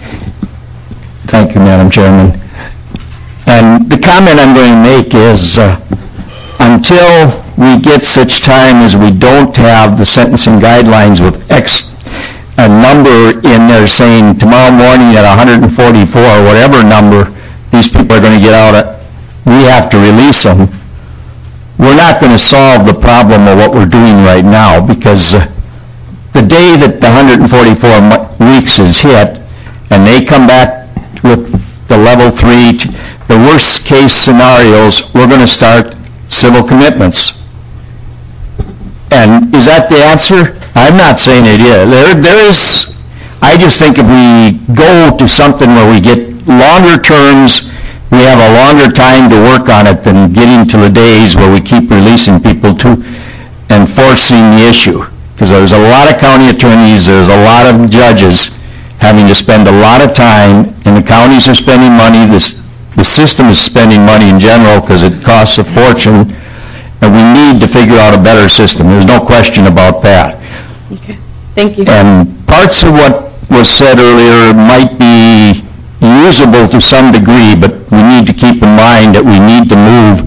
Thank you, Madam Chairman. And the comment I'm going to make is uh, until we get such time as we don't have the sentencing guidelines with X a number in there saying tomorrow morning at one forty-four or whatever number these people are going to get out at, we have to release them. We're not going to solve the problem of what we're doing right now, because uh, the day that the one forty-four weeks is hit and they come back with the level three, the worst case scenarios, we're going to start civil commitments. And is that the answer? I'm not saying it is. There, there is, I just think if we go to something where we get longer terms, we have a longer time to work on it than getting to the days where we keep releasing people to enforcing the issue. Because there's a lot of county attorneys, there's a lot of judges having to spend a lot of time, and the counties are spending money, this, the system is spending money in general because it costs a fortune. And we need to figure out a better system. There's no question about that.
Okay. Thank you.
And parts of what was said earlier might be usable to some degree, but we need to keep in mind that we need to move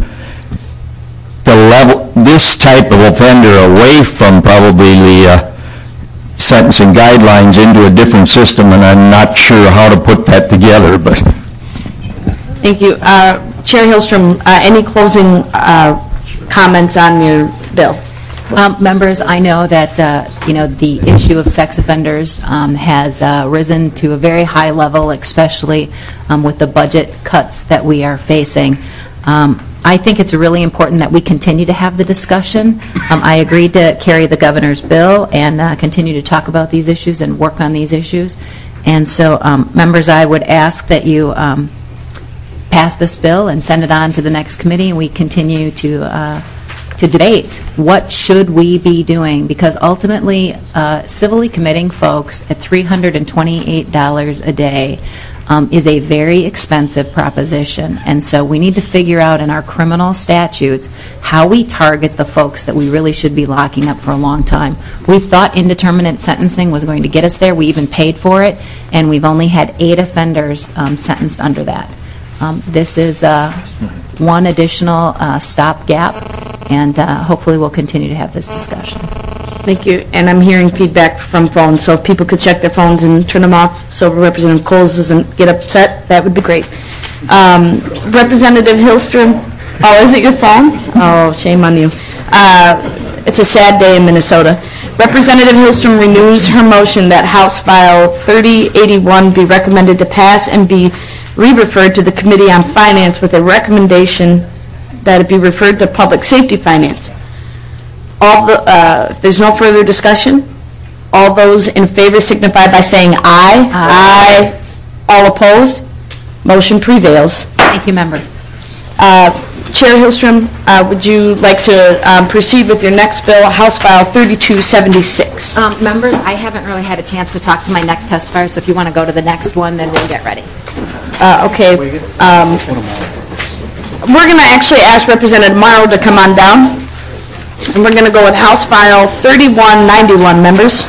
the level, this type of offender away from probably the uh, sentencing guidelines into a different system, and I'm not sure how to put that together. But
Thank you. Uh, Chair Hillstrom, uh, any closing uh, comments on your bill?
Um, members, I know that uh, you know the issue of sex offenders um, has uh, risen to a very high level, especially um, with the budget cuts that we are facing. Um, I think it's really important that we continue to have the discussion. Um, I agreed to carry the governor's bill and uh, continue to talk about these issues and work on these issues. And so, um, members, I would ask that you um, pass this bill and send it on to the next committee, and we continue to uh, to debate what should we be doing, because ultimately uh, civilly committing folks at three hundred twenty-eight dollars a day um, is a very expensive proposition. And so we need to figure out in our criminal statutes how we target the folks that we really should be locking up for a long time. We thought indeterminate sentencing was going to get us there. We even paid for it, and we've only had eight offenders um, sentenced under that. Um, this is uh, one additional uh, stopgap, and uh, hopefully we'll continue to have this discussion.
Thank you. And I'm hearing feedback from phones, so if people could check their phones and turn them off so Representative Coles doesn't get upset, that would be great. Um, Representative Hillstrom, oh, is it your phone? Oh, shame on you. Uh, it's a sad day in Minnesota. Representative Hillstrom renews her motion that House File thirty eighty-one be recommended to pass and be re-referred to the Committee on Finance with a recommendation that it be referred to Public Safety Finance. All the, uh, if there's no further discussion, all those in favor signify by saying aye. Aye. All opposed? Motion prevails.
Thank you, members.
Uh, Chair Hillstrom, uh, would you like to um, proceed with your next bill, House File thirty-two seventy-six?
Um, Members, I haven't really had a chance to talk to my next testifier, so if you want to go to the next one, then we'll get ready.
Uh, Okay. um, We're going to actually ask Representative Morrow to come on down, and we're going to go with House File thirty-one ninety-one, members.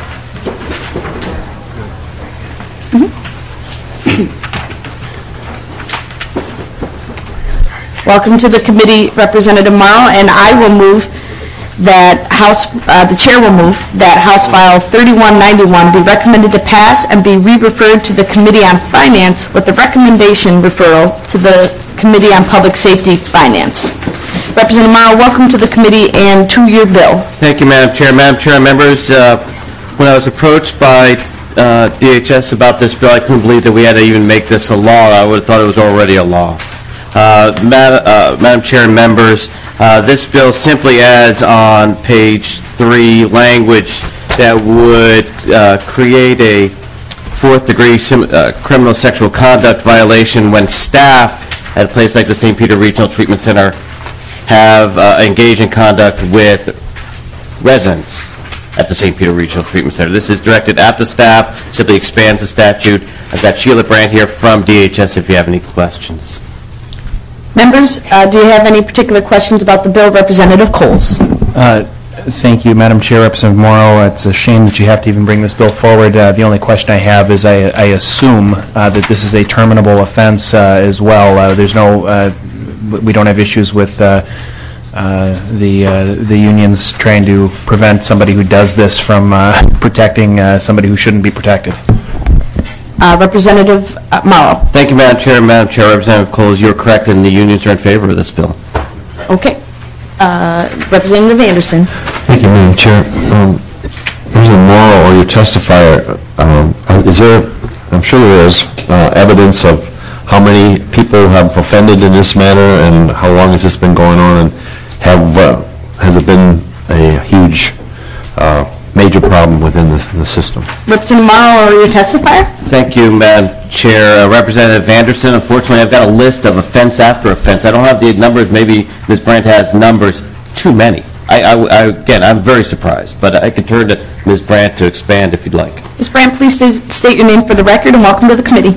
Welcome to the committee, Representative Morrow, and I will move that House, uh, the chair will move that House File thirty-one ninety-one be recommended to pass and be re-referred to the Committee on Finance with the recommendation referral to the Committee on Public Safety Finance. Representative Morrow, welcome to the committee and to your bill.
Thank you, Madam Chair. Madam Chair, members, uh, when I was approached by uh, D H S about this bill, I couldn't believe that we had to even make this a law. I would have thought it was already a law. Uh, Mad uh, Madam Chair and members, uh, this bill simply adds on page three language that would uh, create a fourth degree uh, criminal sexual conduct violation when staff at a place like the Saint Peter Regional Treatment Center have uh, engaged in conduct with residents at the Saint Peter Regional Treatment Center. This is directed at the staff, simply expands the statute. I've got Sheila Brandt here from D H S if you have any questions.
Members, uh, do you have any particular questions about the bill? Representative Coles.
Uh, Thank you, Madam Chair, Representative Morrow. It's a shame that you have to even bring this bill forward. Uh, the only question I have is I, I assume uh, that this is a terminable offense uh, as well. Uh, there's no, uh, we don't have issues with uh, uh, the uh, the unions trying to prevent somebody who does this from uh, protecting uh, somebody who shouldn't be protected.
Uh, Representative uh, Morrow.
Thank you, Madam Chair. Madam Chair, Representative Coles, you're correct, and the unions are in favor of this bill.
Okay. Uh, Representative Anderson.
Thank you, Madam Chair. Um, Representative Morrow, or your testifier, um, is there, I'm sure there is, uh, evidence of how many people have offended in this manner and how long has this been going on, and have, uh, has it been a huge, uh, major problem within the, the system?
Representative Morrow, or your testifier?
Thank you, Madam Chair. Uh, Representative Anderson, unfortunately, I've got a list of offense after offense. I don't have the numbers. Maybe Miz Brandt has numbers. Too many. I, I, I, again, I'm very surprised, but I can turn to Miz Brandt to expand if you'd like.
Miz Brandt, please state your name for the record and welcome to the committee.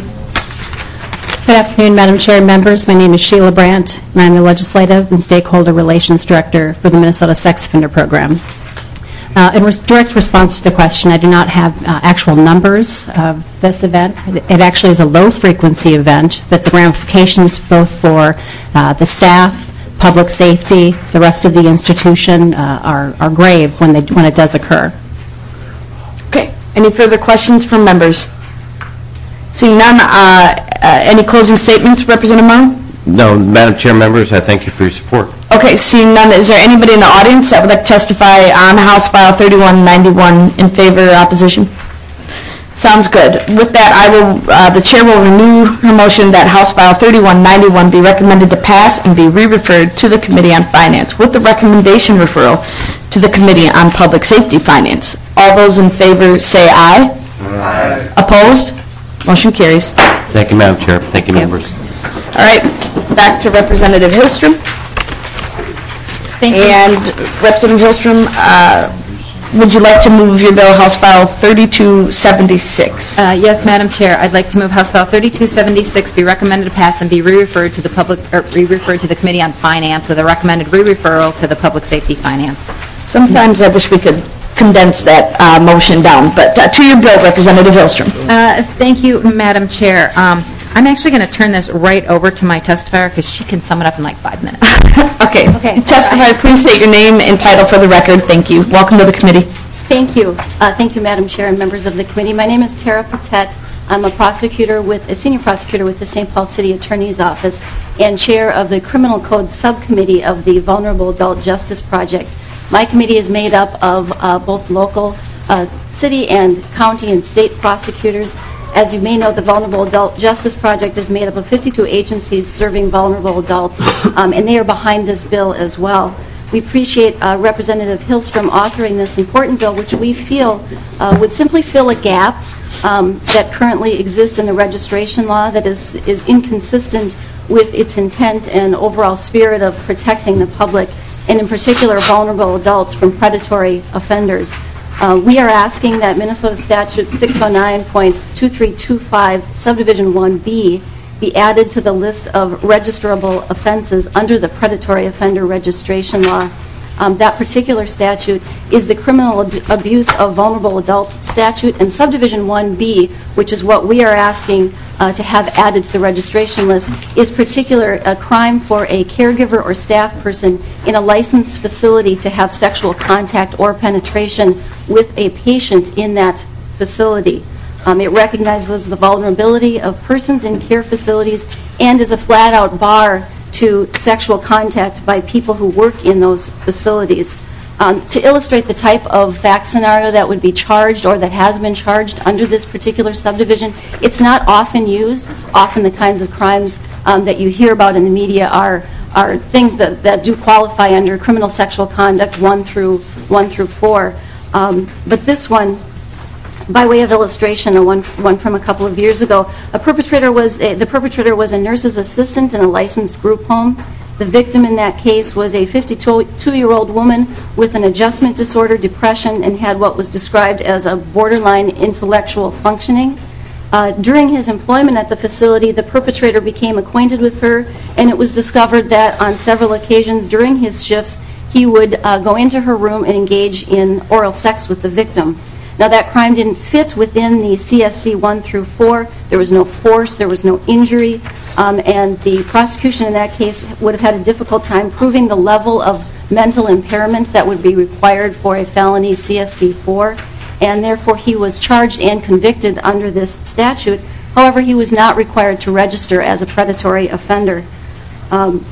Good afternoon, Madam Chair and members. My name is Sheila Brandt, and I'm the Legislative and Stakeholder Relations Director for the Minnesota Sex Offender Program. Uh, in res direct response to the question, I do not have uh, actual numbers of this event. It, it actually is a low-frequency event, but the ramifications both for uh, the staff, public safety, the rest of the institution uh, are, are grave when, they, when it does occur.
Okay. Any further questions from members? Seeing none, uh, uh, any closing statements, Representative Morrow?
No, Madam Chair, members, I thank you for your support.
Okay, seeing none, is there anybody in the audience that would like to testify on House File thirty-one ninety-one in favor or opposition? Sounds good. With that, I will, uh, the chair will renew her motion that House File thirty-one ninety-one be recommended to pass and be re-referred to the Committee on Finance with the recommendation referral to the Committee on Public Safety Finance. All those in favor say aye. Aye. Opposed? Motion carries.
Thank you, Madam Chair. Thank you, members.
All right, back to Representative Hillstrom.
Thank you.
And Representative Hillstrom, uh, would you like to move your bill, House File thirty-two seventy-six?
Uh, yes, Madam Chair, I'd like to move House File thirty-two seventy-six be recommended to pass and be re-referred to the public, or re-referred to the Committee on Finance with a recommended re-referral to the Public Safety Finance.
Sometimes I wish we could condense that uh, motion down, but uh, to your bill, Representative Hillstrom.
Uh, thank you, Madam Chair. Um, I'm actually going to turn this right over to my testifier because she can sum it up in like five minutes.
Okay. Okay. Testify, please state your name and title for the record. Thank you. Welcome to the committee.
Thank you. Uh, thank you, Madam Chair and members of the committee. My name is Tara Patet. I'm a prosecutor with, a senior prosecutor with the Saint Paul City Attorney's Office and chair of the Criminal Code Subcommittee of the Vulnerable Adult Justice Project. My committee is made up of uh, both local, uh, city and county and state prosecutors, As you may know, the Vulnerable Adult Justice Project is made up of fifty-two agencies serving vulnerable adults, um, and they are behind this bill as well. We appreciate uh, Representative Hillstrom authoring this important bill, which we feel uh, would simply fill a gap um, that currently exists in the registration law that is, is inconsistent with its intent and overall spirit of protecting the public, and in particular vulnerable adults from predatory offenders. Uh, we are asking that Minnesota Statute six oh nine point two three two five subdivision one B be added to the list of registrable offenses under the predatory offender registration law. Um, that particular statute is the criminal ad- abuse of vulnerable adults statute, and subdivision one B, which is what we are asking uh, to have added to the registration list, is particular a crime for a caregiver or staff person in a licensed facility to have sexual contact or penetration with a patient in that facility. Um, it recognizes the vulnerability of persons in care facilities and is a flat-out bar to sexual contact by people who work in those facilities. Um, to illustrate the type of fact scenario that would be charged or that has been charged under this particular subdivision, it's not often used. Often the kinds of crimes um, that you hear about in the media are are things that, that do qualify under criminal sexual conduct one through one through four. Um, but this one, by way of illustration, a one, one from a couple of years ago, a perpetrator was a, the perpetrator was a nurse's assistant in a licensed group home. The victim in that case was a fifty-two-year-old woman with an adjustment disorder, depression, and had what was described as a borderline intellectual functioning. Uh, during his employment at the facility, the perpetrator became acquainted with her, and it was discovered that on several occasions during his shifts, he would uh, go into her room and engage in oral sex with the victim. Now, that crime didn't fit within the C S C one through four. There was no force, there was no injury, um, and the prosecution in that case would have had a difficult time proving the level of mental impairment that would be required for a felony C S C four, and therefore he was charged and convicted under this statute. However, he was not required to register as a predatory offender. Um,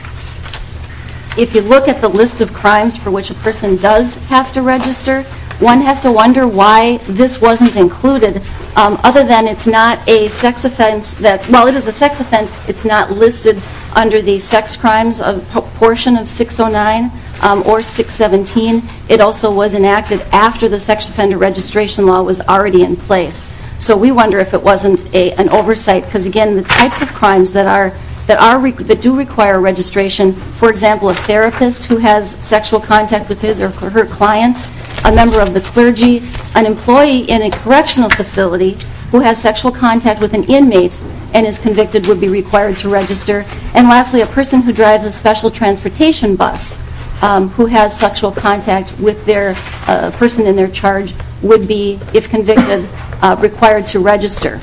if you look at the list of crimes for which a person does have to register, one has to wonder why this wasn't included, um, other than it's not a sex offense that's, well, it is a sex offense, it's not listed under the sex crimes of portion of six oh nine um, or six seventeen. It also was enacted after the sex offender registration law was already in place. So we wonder if it wasn't a, an oversight, because again, the types of crimes that are that are re- that do require registration, for example, a therapist who has sexual contact with his or her client, a member of the clergy, an employee in a correctional facility who has sexual contact with an inmate and is convicted would be required to register. And lastly, a person who drives a special transportation bus um, who has sexual contact with their uh, person in their charge would be, if convicted, uh, required to register.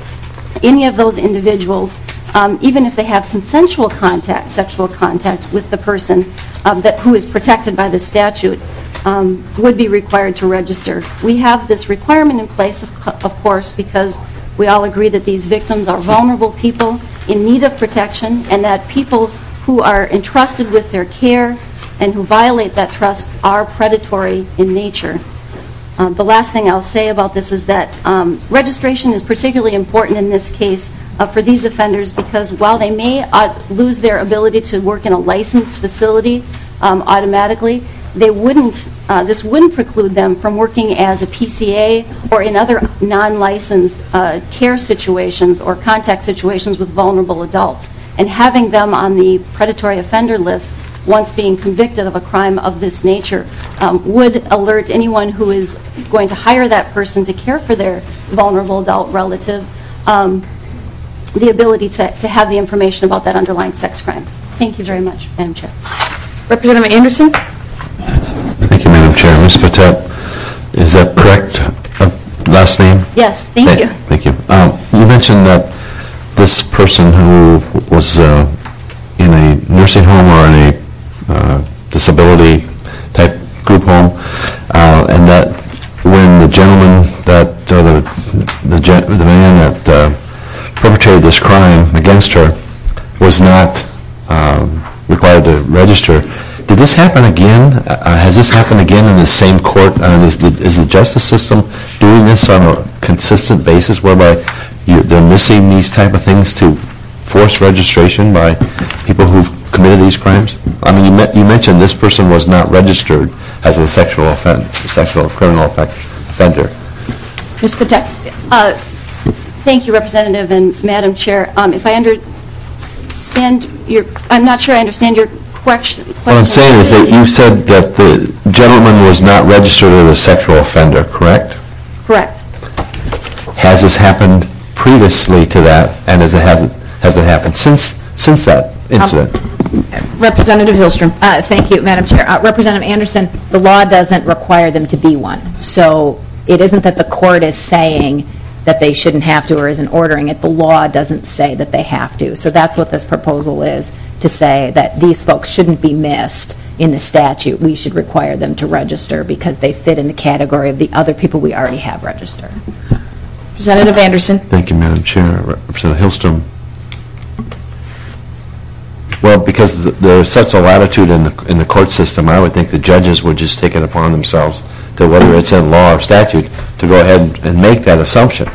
Any of those individuals, um, even if they have consensual contact, sexual contact with the person um, that who is protected by the statute, Um, would be required to register. We have this requirement in place, of, co- of course, because we all agree that these victims are vulnerable people in need of protection, and that people who are entrusted with their care and who violate that trust are predatory in nature. Um, the last thing I'll say about this is that um, registration is particularly important in this case uh, for these offenders, because while they may uh, lose their ability to work in a licensed facility um, automatically, they wouldn't, uh, this wouldn't preclude them from working as a P C A or in other non-licensed uh, care situations or contact situations with vulnerable adults. And having them on the predatory offender list, once being convicted of a crime of this nature, um, would alert anyone who is going to hire that person to care for their vulnerable adult relative um, the ability to, to have the information about that underlying sex crime. Thank you very much, Madam Chair.
Representative Anderson?
Thank you, Madam Chair. Miz Patet, is that correct? Uh, last name?
Yes, thank
Th-
you.
Thank you. Um, you mentioned that this person who was uh, in a nursing home or in a uh, disability type group home, uh, and that when the gentleman that, or the, the, gen- the man that uh, perpetrated this crime against her was not um, required to register, did Did this happen again? Uh, Has this happened again in the same court? Uh, Is the is the justice system doing this on a consistent basis whereby you- they're missing these type of things to force registration by people who've committed these crimes? I mean, you me- you mentioned this person was not registered as a sexual offend, sexual criminal offend- offender.
Miz Patek?
Uh, Thank you, Representative and Madam Chair. Um, If I understand your, I'm not sure I understand your question.
What I'm saying is that you said that the gentleman was not registered as a sexual offender, correct?
Correct.
Has this happened previously to that, and has it, has it, has it happened since, since that incident?
Representative Hillstrom.
Uh, Thank you, Madam Chair. Uh, Representative Anderson, the law doesn't require them to be one. So it isn't that the court is saying that they shouldn't have to or isn't ordering it. The law doesn't say that they have to. So that's what this proposal is, to say that these folks shouldn't be missed in the statute. We should require them to register because they fit in the category of the other people we already have registered.
Representative Anderson.
Thank you, Madam Chair. Representative Hillstrom. Well, because th- there's such a latitude in the, in the court system, I would think the judges would just take it upon themselves to, whether it's in law or statute, to go ahead and- and make that assumption.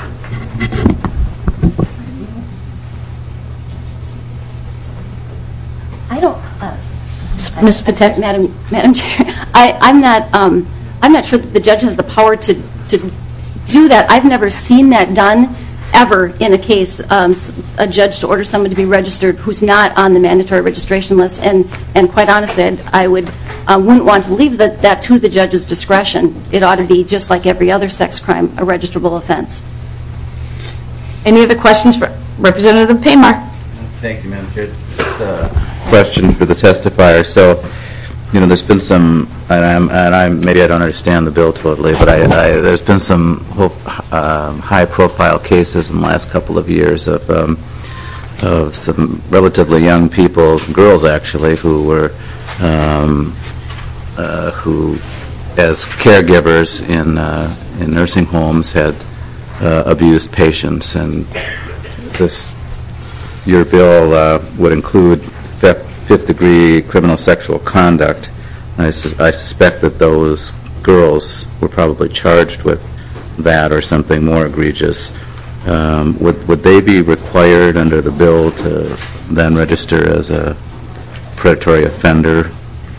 I don't, uh,
Miz Patek?
Madam, Madam Chair, I, I'm not, um, I'm not sure that the judge has the power to, to do that. I've never seen that done ever in a case, um, s- a judge to order someone to be registered who's not on the mandatory registration list. And, and quite honestly, I'd- I would, uh, wouldn't want to leave that, that to the judge's discretion. It ought to be, just like every other sex crime, a registrable offense.
Any other questions for Representative Paymar?
Thank you, Madam Chair. Just a question for the testifier. So, you know, there's been some, and I'm, and I'm, maybe I don't understand the bill totally, but I, I there's been some um, high-profile cases in the last couple of years of um, of some relatively young people, girls actually, who were um, uh, who, as caregivers in uh, in nursing homes, had uh, abused patients, and this your bill uh, would include fifth, fifth-degree criminal sexual conduct. I, sus- I suspect that those girls were probably charged with that or something more egregious. Um, would, would they be required under the bill to then register as a predatory offender?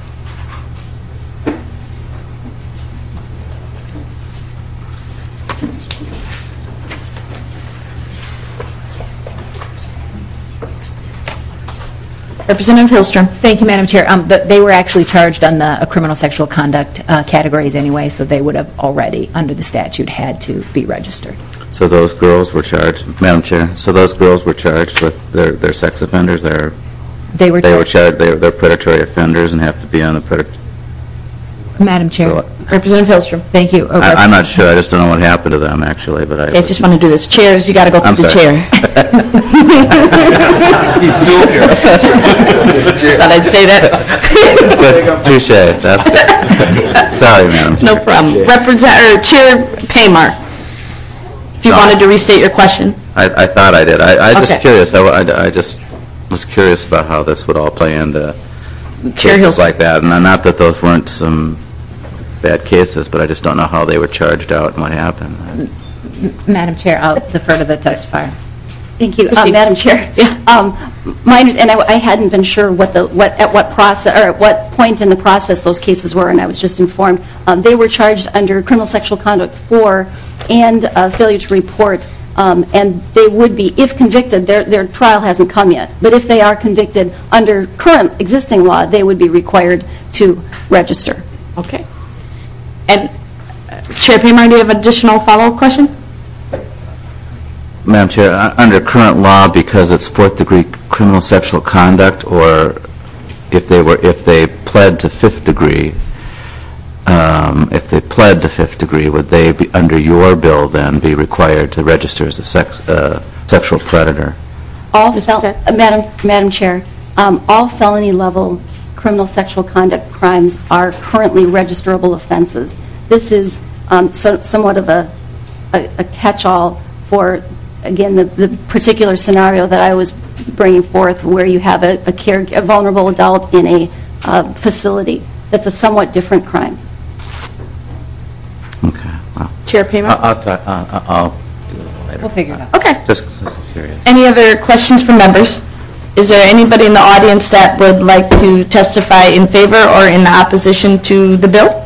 Representative Hillstrom.
Thank you, Madam Chair. Um, th- They were actually charged on the uh, criminal sexual conduct uh, categories anyway, so they would have already, under the statute, had to be registered.
So those girls were charged, Madam Chair, so those girls were charged with their, their sex offenders, they're,
They were
they were
charged.
charged, they're, they're predatory offenders and have to be on a predator.
Madam Chair.
Representative Hillstrom.
Thank you. Uh,
I, I'm not sure, I just don't know what happened to them, actually, but I.
I just want to do this. Chairs, you got to go
I'm
through the
sorry.
chair.
He's still here.
Thought I'd say that.
Good, touche, that's good. Sorry, ma'am.
No problem. Represent, or Chair Paymar, if you
No.
wanted to restate your question.
I, I thought I did. I, I just
Okay.
curious, I, I- I just was curious about how this would all play into
Chair
cases
Hill-
like that. And not that those weren't some bad cases, but I just don't know how they were charged out and what happened.
Madam Chair, I'll defer to the testifier.
Thank you, uh,
Proceed.
Madam Chair. Um, My under- and I I hadn't been sure what the, what, at what process, or at what point in the process those cases were, and I was just informed. Um, They were charged under criminal sexual conduct four and uh, failure to report, um, and they would be, if convicted, their, their trial hasn't come yet, but if they are convicted under current existing law, they would be required to register.
Okay. And uh, Chair Paymar, do you have additional follow-up question?
Madam Chair, uh, under current law, because it's fourth-degree criminal sexual conduct, or if they were, if they pled to fifth degree, um, if they pled to fifth degree, would they, be under your bill then, be required to register as a sex, uh, sexual predator?
All, fel- uh, Madam, Madam Chair, um, all felony-level criminal sexual conduct crimes are currently registerable offenses. This is um, so- somewhat of a a a catch-all for, again, the the particular scenario that I was bringing forth, where you have a a care, a vulnerable adult in a uh, facility. That's a somewhat different crime.
Okay, well.
Chair Payment?
I'll, I'll ta- uh, I'll do it later.
We'll figure it out.
Okay.
Just just curious.
Any other questions from members? Is there anybody in the audience that would like to testify in favor or in opposition to the bill?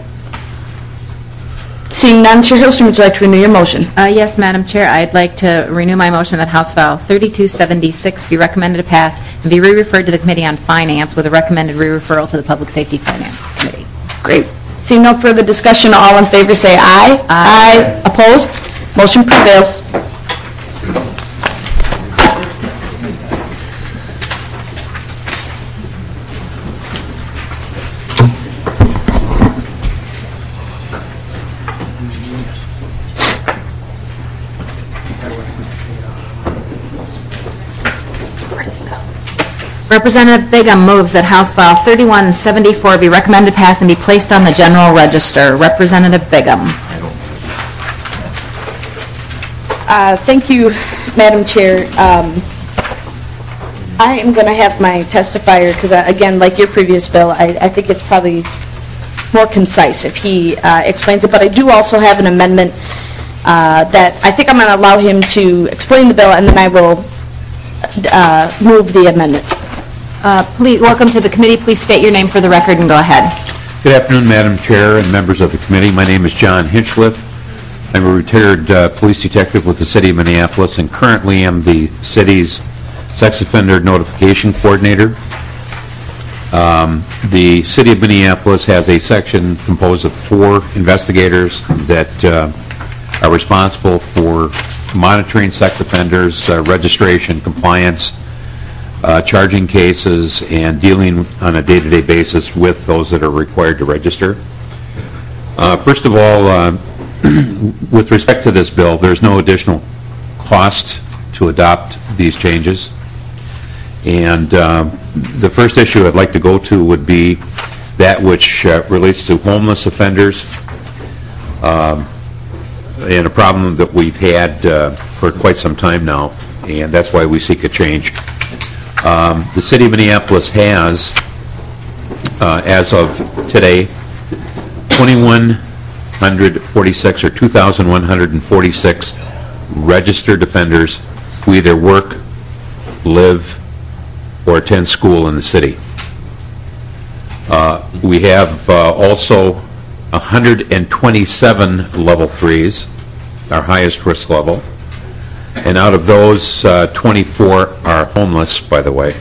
Seeing none, Chair Hillstrom, would you like to renew your motion?
Uh, Yes, Madam Chair, I'd like to renew my motion that House File thirty-two seventy-six be recommended to pass and be re-referred to the Committee on Finance with a recommended re-referral to the Public Safety Finance Committee.
Great. Seeing no further discussion, all in favor say aye. Aye. Opposed? Motion prevails.
Representative Bigham moves that House File thirty-one seventy-four be recommended pass and be placed on the General Register. Representative Bigham.
Uh, Thank you, Madam Chair. Um, I am going to have my testifier, because again, like your previous bill, I I think it's probably more concise if he uh, explains it, but I do also have an amendment uh, that I think I'm going to allow him to explain the bill, and then I will uh, move the amendment.
Uh, Please, welcome to the committee. Please state your name for the record and go ahead.
Good afternoon, Madam Chair and members of the committee. My name is John Hinchliffe. I'm a retired uh, police detective with the City of Minneapolis and currently am the city's sex offender notification coordinator. Um, the City of Minneapolis has a section composed of four investigators that uh, are responsible for monitoring sex offenders, uh, registration, compliance, Uh, charging cases, and dealing on a day-to-day basis with those that are required to register. Uh, first of all, uh, with respect to this bill, there's no additional cost to adopt these changes. And uh, the first issue I'd like to go to would be that which uh, relates to homeless offenders, um, and a problem that we've had uh, for quite some time now, and that's why we seek a change. Um, the City of Minneapolis has, uh, as of today, two thousand one hundred forty-six or two thousand one hundred forty-six registered offenders who either work, live, or attend school in the city. Uh, we have uh, also one hundred twenty-seven level threes, our highest risk level. And out of those, uh, twenty-four are homeless, by the way.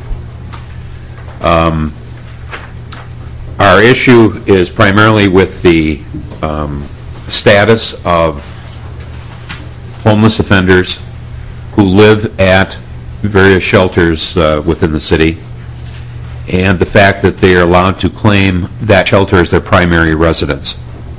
Um, our issue is primarily with the um, status of homeless offenders who live at various shelters uh, within the city, and the fact that they are allowed to claim that shelter as their primary residence.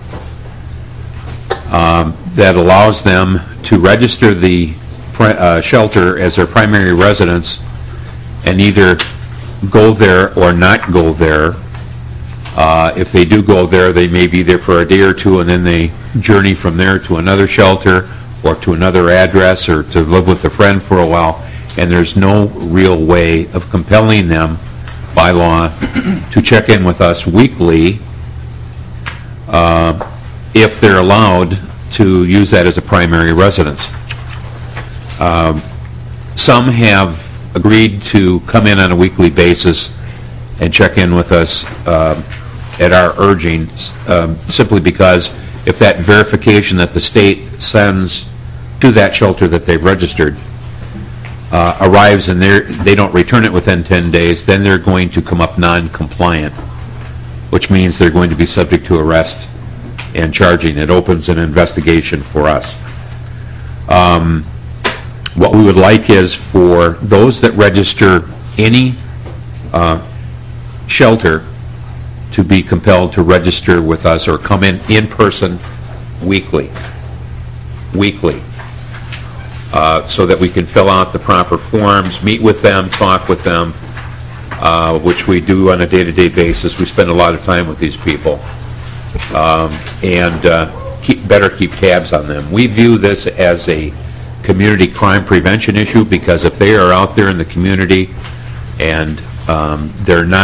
Um, that allows them to register the uh, shelter as their primary residence and either go there or not go there. Uh, if they do go there, they may be there for a day or two and then they journey from there to another shelter or to another address or to live with a friend for a while, and there's no real way of compelling them by law to check in with us weekly uh, if they're allowed to use that as a primary residence. Um, some have agreed to come in on a weekly basis and check in with us uh, at our urging, um, simply because if that verification that the state sends to that shelter that they've registered uh, arrives and they're, they don't return it within ten days, then they're going to come up non-compliant, which means they're going to be subject to arrest and charging. It opens an investigation for us. Um, what we would like is for those that register any uh, shelter to be compelled to register with us or come in in person weekly, weekly, uh, so that we can fill out the proper forms, meet with them, talk with them, uh, which we do on a day-to-day basis. We spend a lot of time with these people. Um, and uh, keep, better keep tabs on them. We view this as a community crime prevention issue because if they are out there in the community and um, they're not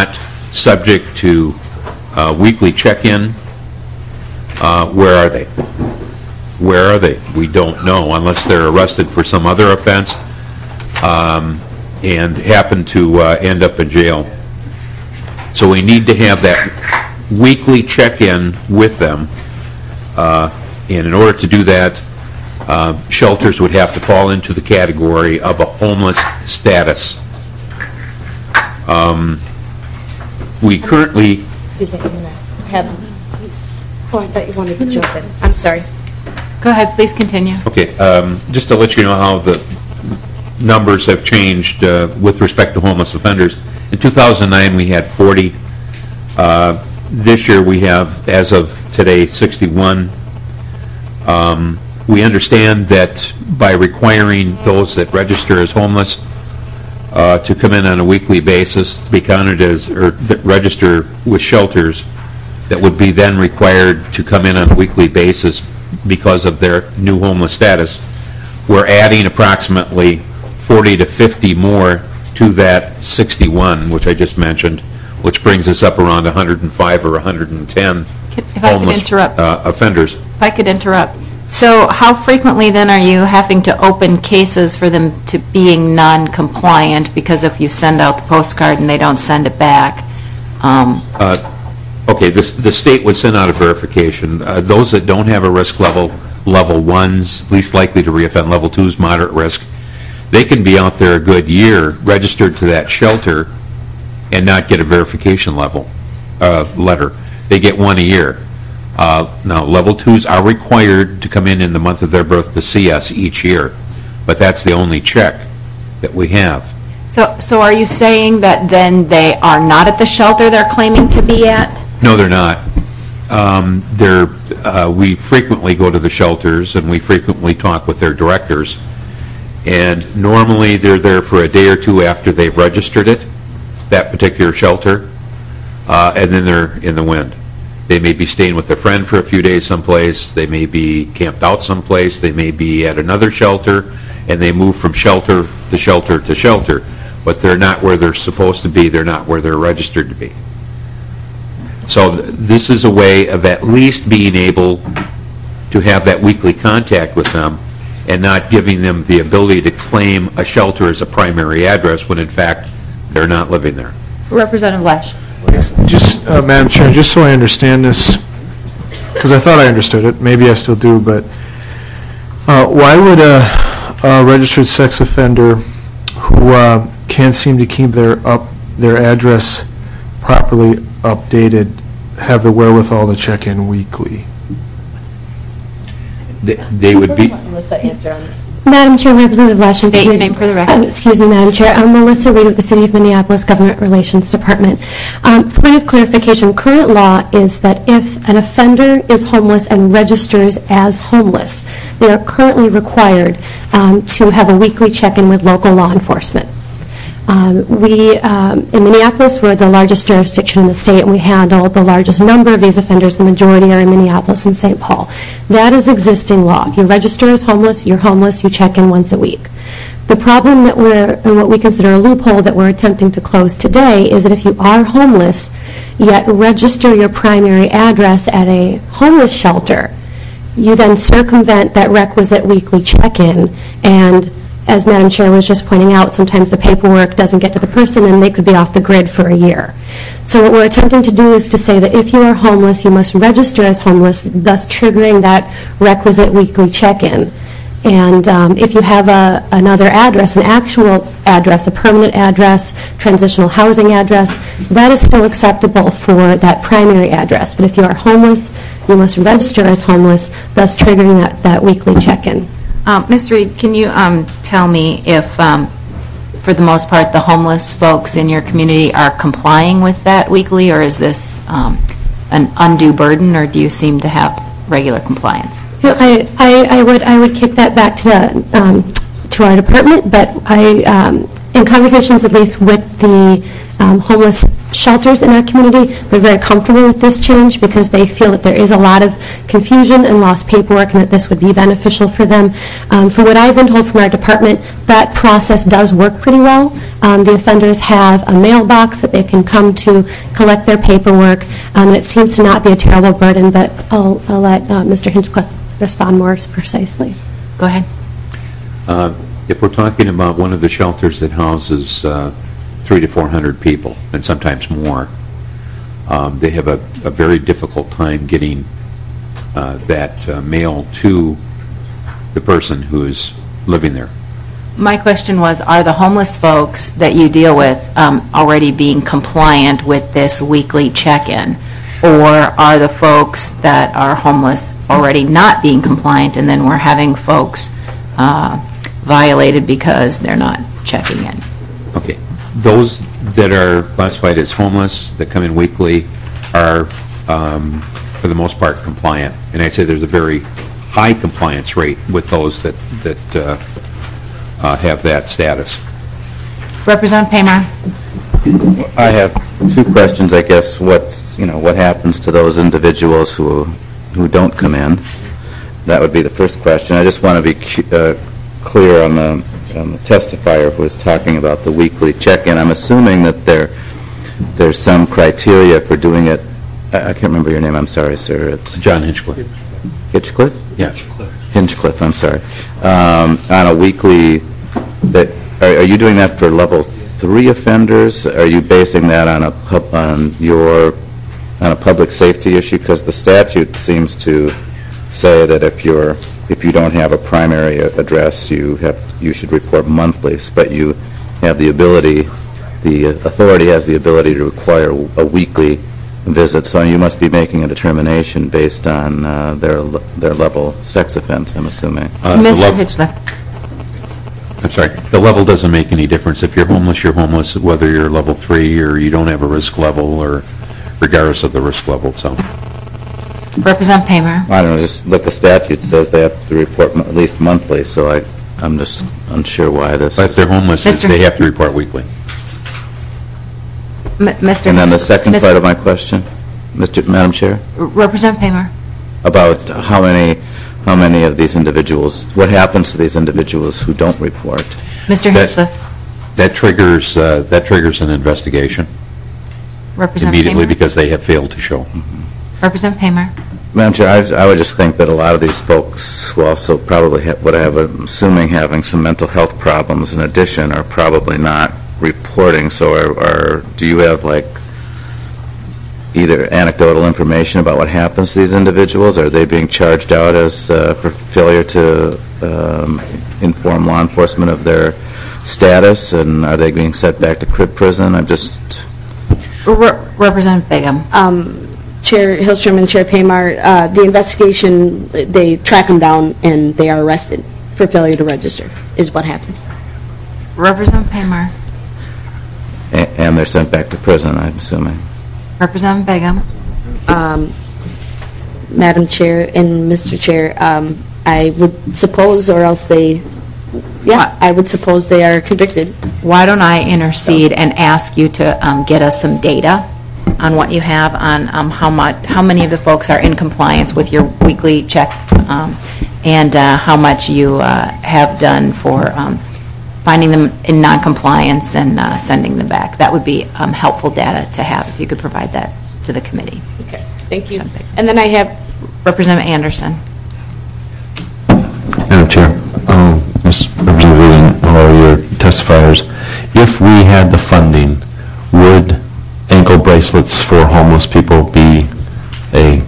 subject to uh, weekly check-in. Uh, Where are they? Where are they? We don't know unless they're arrested for some other offense um, and happen to uh, end up in jail. So we need to have that weekly check-in with them. Uh, and in order to do that, uh, shelters would have to fall into the category of a homeless status. Um, we currently...
Excuse me, I'm going to have... Oh, I thought you wanted to jump in. I'm sorry.
Go ahead, please continue.
Okay, um, just to let you know how the numbers have changed uh, with respect to homeless offenders. In two thousand nine, we had forty. Uh, this year, we have, as of today, sixty-one. Um, we understand that by requiring those that register as homeless uh, to come in on a weekly basis, to be counted as, or that register with shelters, that would be then required to come in on a weekly basis because of their new homeless status, we're adding approximately forty to fifty more to that sixty-one, which I just mentioned, which brings us up around one hundred five or one hundred ten
If I could
homeless
interrupt.
uh, offenders.
If I could interrupt. So how frequently then are you having to open cases for them to being non-compliant? Because if you send out the postcard and they don't send it back, um,
Uh, Okay, this, the state would send out a verification. Uh, those that don't have a risk level, level ones, least likely to reoffend, level twos, moderate risk, they can be out there a good year, registered to that shelter, and not get a verification level, uh, letter. They get one a year. Uh, now, level twos are required to come in in the month of their birth to see us each year, but that's the only check that we have.
so so are you saying that then they are not at the shelter they're claiming to be at?
No, they're not. Um, they're, uh, we frequently go to the shelters and we frequently talk with their directors. And normally they're there for a day or two after they've registered it, that particular shelter, uh, and then they're in the wind. They may be staying with a friend for a few days someplace. They may be camped out someplace. They may be at another shelter, and they move from shelter to shelter to shelter. But they're not where they're supposed to be. They're not where they're registered to be. So th- this is a way of at least being able to have that weekly contact with them and not giving them the ability to claim a shelter as a primary address when in fact they're not living there.
Representative Lesh.
Just, uh, Madam Chair, just so I understand this, because I thought I understood it, maybe I still do, but uh, why would a, a registered sex offender who uh, can't seem to keep their up their address properly updated have the wherewithal to check in weekly?
They, they would be...
Melissa, answer on this.
Madam Chair, Representative Lash.
State your name for the record.
Uh, Excuse me, Madam Chair. I'm Melissa Reed with the City of Minneapolis Government Relations Department. Um, Point of clarification, current law is that if an offender is homeless and registers as homeless, they are currently required um, to have a weekly check-in with local law enforcement. Um, We, um, in Minneapolis, we're the largest jurisdiction in the state, and we handle the largest number of these offenders. The majority are in Minneapolis and Saint Paul. That is existing law. If you register as homeless, you're homeless, you check in once a week. The problem that we're, and what we consider a loophole that we're attempting to close today, is that if you are homeless, yet register your primary address at a homeless shelter, you then circumvent that requisite weekly check-in, and as Madam Chair was just pointing out, sometimes the paperwork doesn't get to the person and they could be off the grid for a year. So what we're attempting to do is to say that if you are homeless, you must register as homeless, thus triggering that requisite weekly check-in. And um, if you have a, another address, an actual address, a permanent address, transitional housing address, that is still acceptable for that primary address. But if you are homeless, you must register as homeless, thus triggering that, that weekly check-in.
Um, Miz Reed, can you um, tell me if, um, for the most part, the homeless folks in your community are complying with that weekly, or is this um, an undue burden, or do you seem to have regular compliance?
I, I, I would I would kick that back to the, um, to our department, but I, um, in conversations at least with the um, homeless shelters in our community. They're very comfortable with this change because they feel that there is a lot of confusion and lost paperwork and that this would be beneficial for them. Um, from what I've been told from our department, that process does work pretty well. Um, the offenders have a mailbox that they can come to collect their paperwork, um, and it seems to not be a terrible burden, but I'll, I'll let uh, Mister Hinchcliffe respond more precisely.
Go ahead.
Uh, If we're talking about one of the shelters that houses uh, three to four hundred people, and sometimes more, um, they have a, a very difficult time getting uh, that uh, mail to the person who is living there.
My question was, are the homeless folks that you deal with um, already being compliant with this weekly check-in? Or are the folks that are homeless already not being compliant, and then we're having folks uh, violated because they're not checking in?
Okay. Those that are classified as homeless, that come in weekly, are, um, for the most part, compliant. And I'd say there's a very high compliance rate with those that, that uh, uh, have that status.
Representative Paymer.
I have two questions, I guess. What's, you know, what happens to those individuals who who don't come in? That would be the first question. I just want to be uh, clear on the, on the testifier who was talking about the weekly check-in. I'm assuming that there there's some criteria for doing it. I, I can't remember your name. I'm sorry, sir. It's
John Hinchcliffe.
Hinchcliffe?
Yes.
Hinchcliffe. I'm sorry. Um, on a weekly, that are, are you doing that for level three offenders? Are you basing that on a pub, on your on a public safety issue? Because the statute seems to say that if you're if you don't have a primary address, you have you should report monthly. But you have the ability, the authority has the ability to require a weekly visit. So you must be making a determination based on uh, their their level sex offense, I'm assuming.
Uh,
Mister Hitchcliffe.
I'm sorry. The level doesn't make any difference. If you're homeless, you're homeless, whether you're level three or you don't have a risk level, or regardless of the risk level. So,
Representative Paymer.
I don't know. Just look, the statute says they have to report mo- at least monthly. So I, I'm just unsure why this.
If they're homeless,
Mister
they have to report weekly.
M- Mister
And then the
Hitchcliffe.
second
Mister
part of my question, Mister Madam Chair,
Representative Paymer.
about how many how many of these individuals, what happens to these individuals who don't report?
Mister
That-
Hitchcliffe.
That triggers uh, that triggers an investigation
Representative
immediately
Paymer.
because they have failed to show.
Representative Paymer.
Madam Chair, I, I would just think that a lot of these folks who also probably have, what I have, I'm assuming having some mental health problems in addition, are probably not reporting. So are, are do you have like either anecdotal information about what happens to these individuals? Are they being charged out as uh, for failure to um, inform law enforcement of their status, and are they being sent back to crib prison? I'm just...
Re- Representative Begum.
Um, Chair Hillstrom and Chair Paymar, uh, the investigation, they track them down and they are arrested for failure to register, is what happens.
Representative Paymer.
A- and they're sent back to prison, I'm assuming.
Representative Begum.
Um, Madam Chair and Mister Chair, um, I would suppose, or else they, yeah, I would suppose they are convicted.
Why don't I intercede and ask you to um, get us some data on what you have on um, how much, how many of the folks are in compliance with your weekly check, um, and uh, how much you uh, have done for um, finding them in non-compliance and uh, sending them back. That would be um, helpful data to have if you could provide that to the committee.
Okay, thank you. And then I have
Representative Anderson.
Madam Chair, um, Miz Representative or your testifiers, if we had the funding, would ankle bracelets for homeless people be a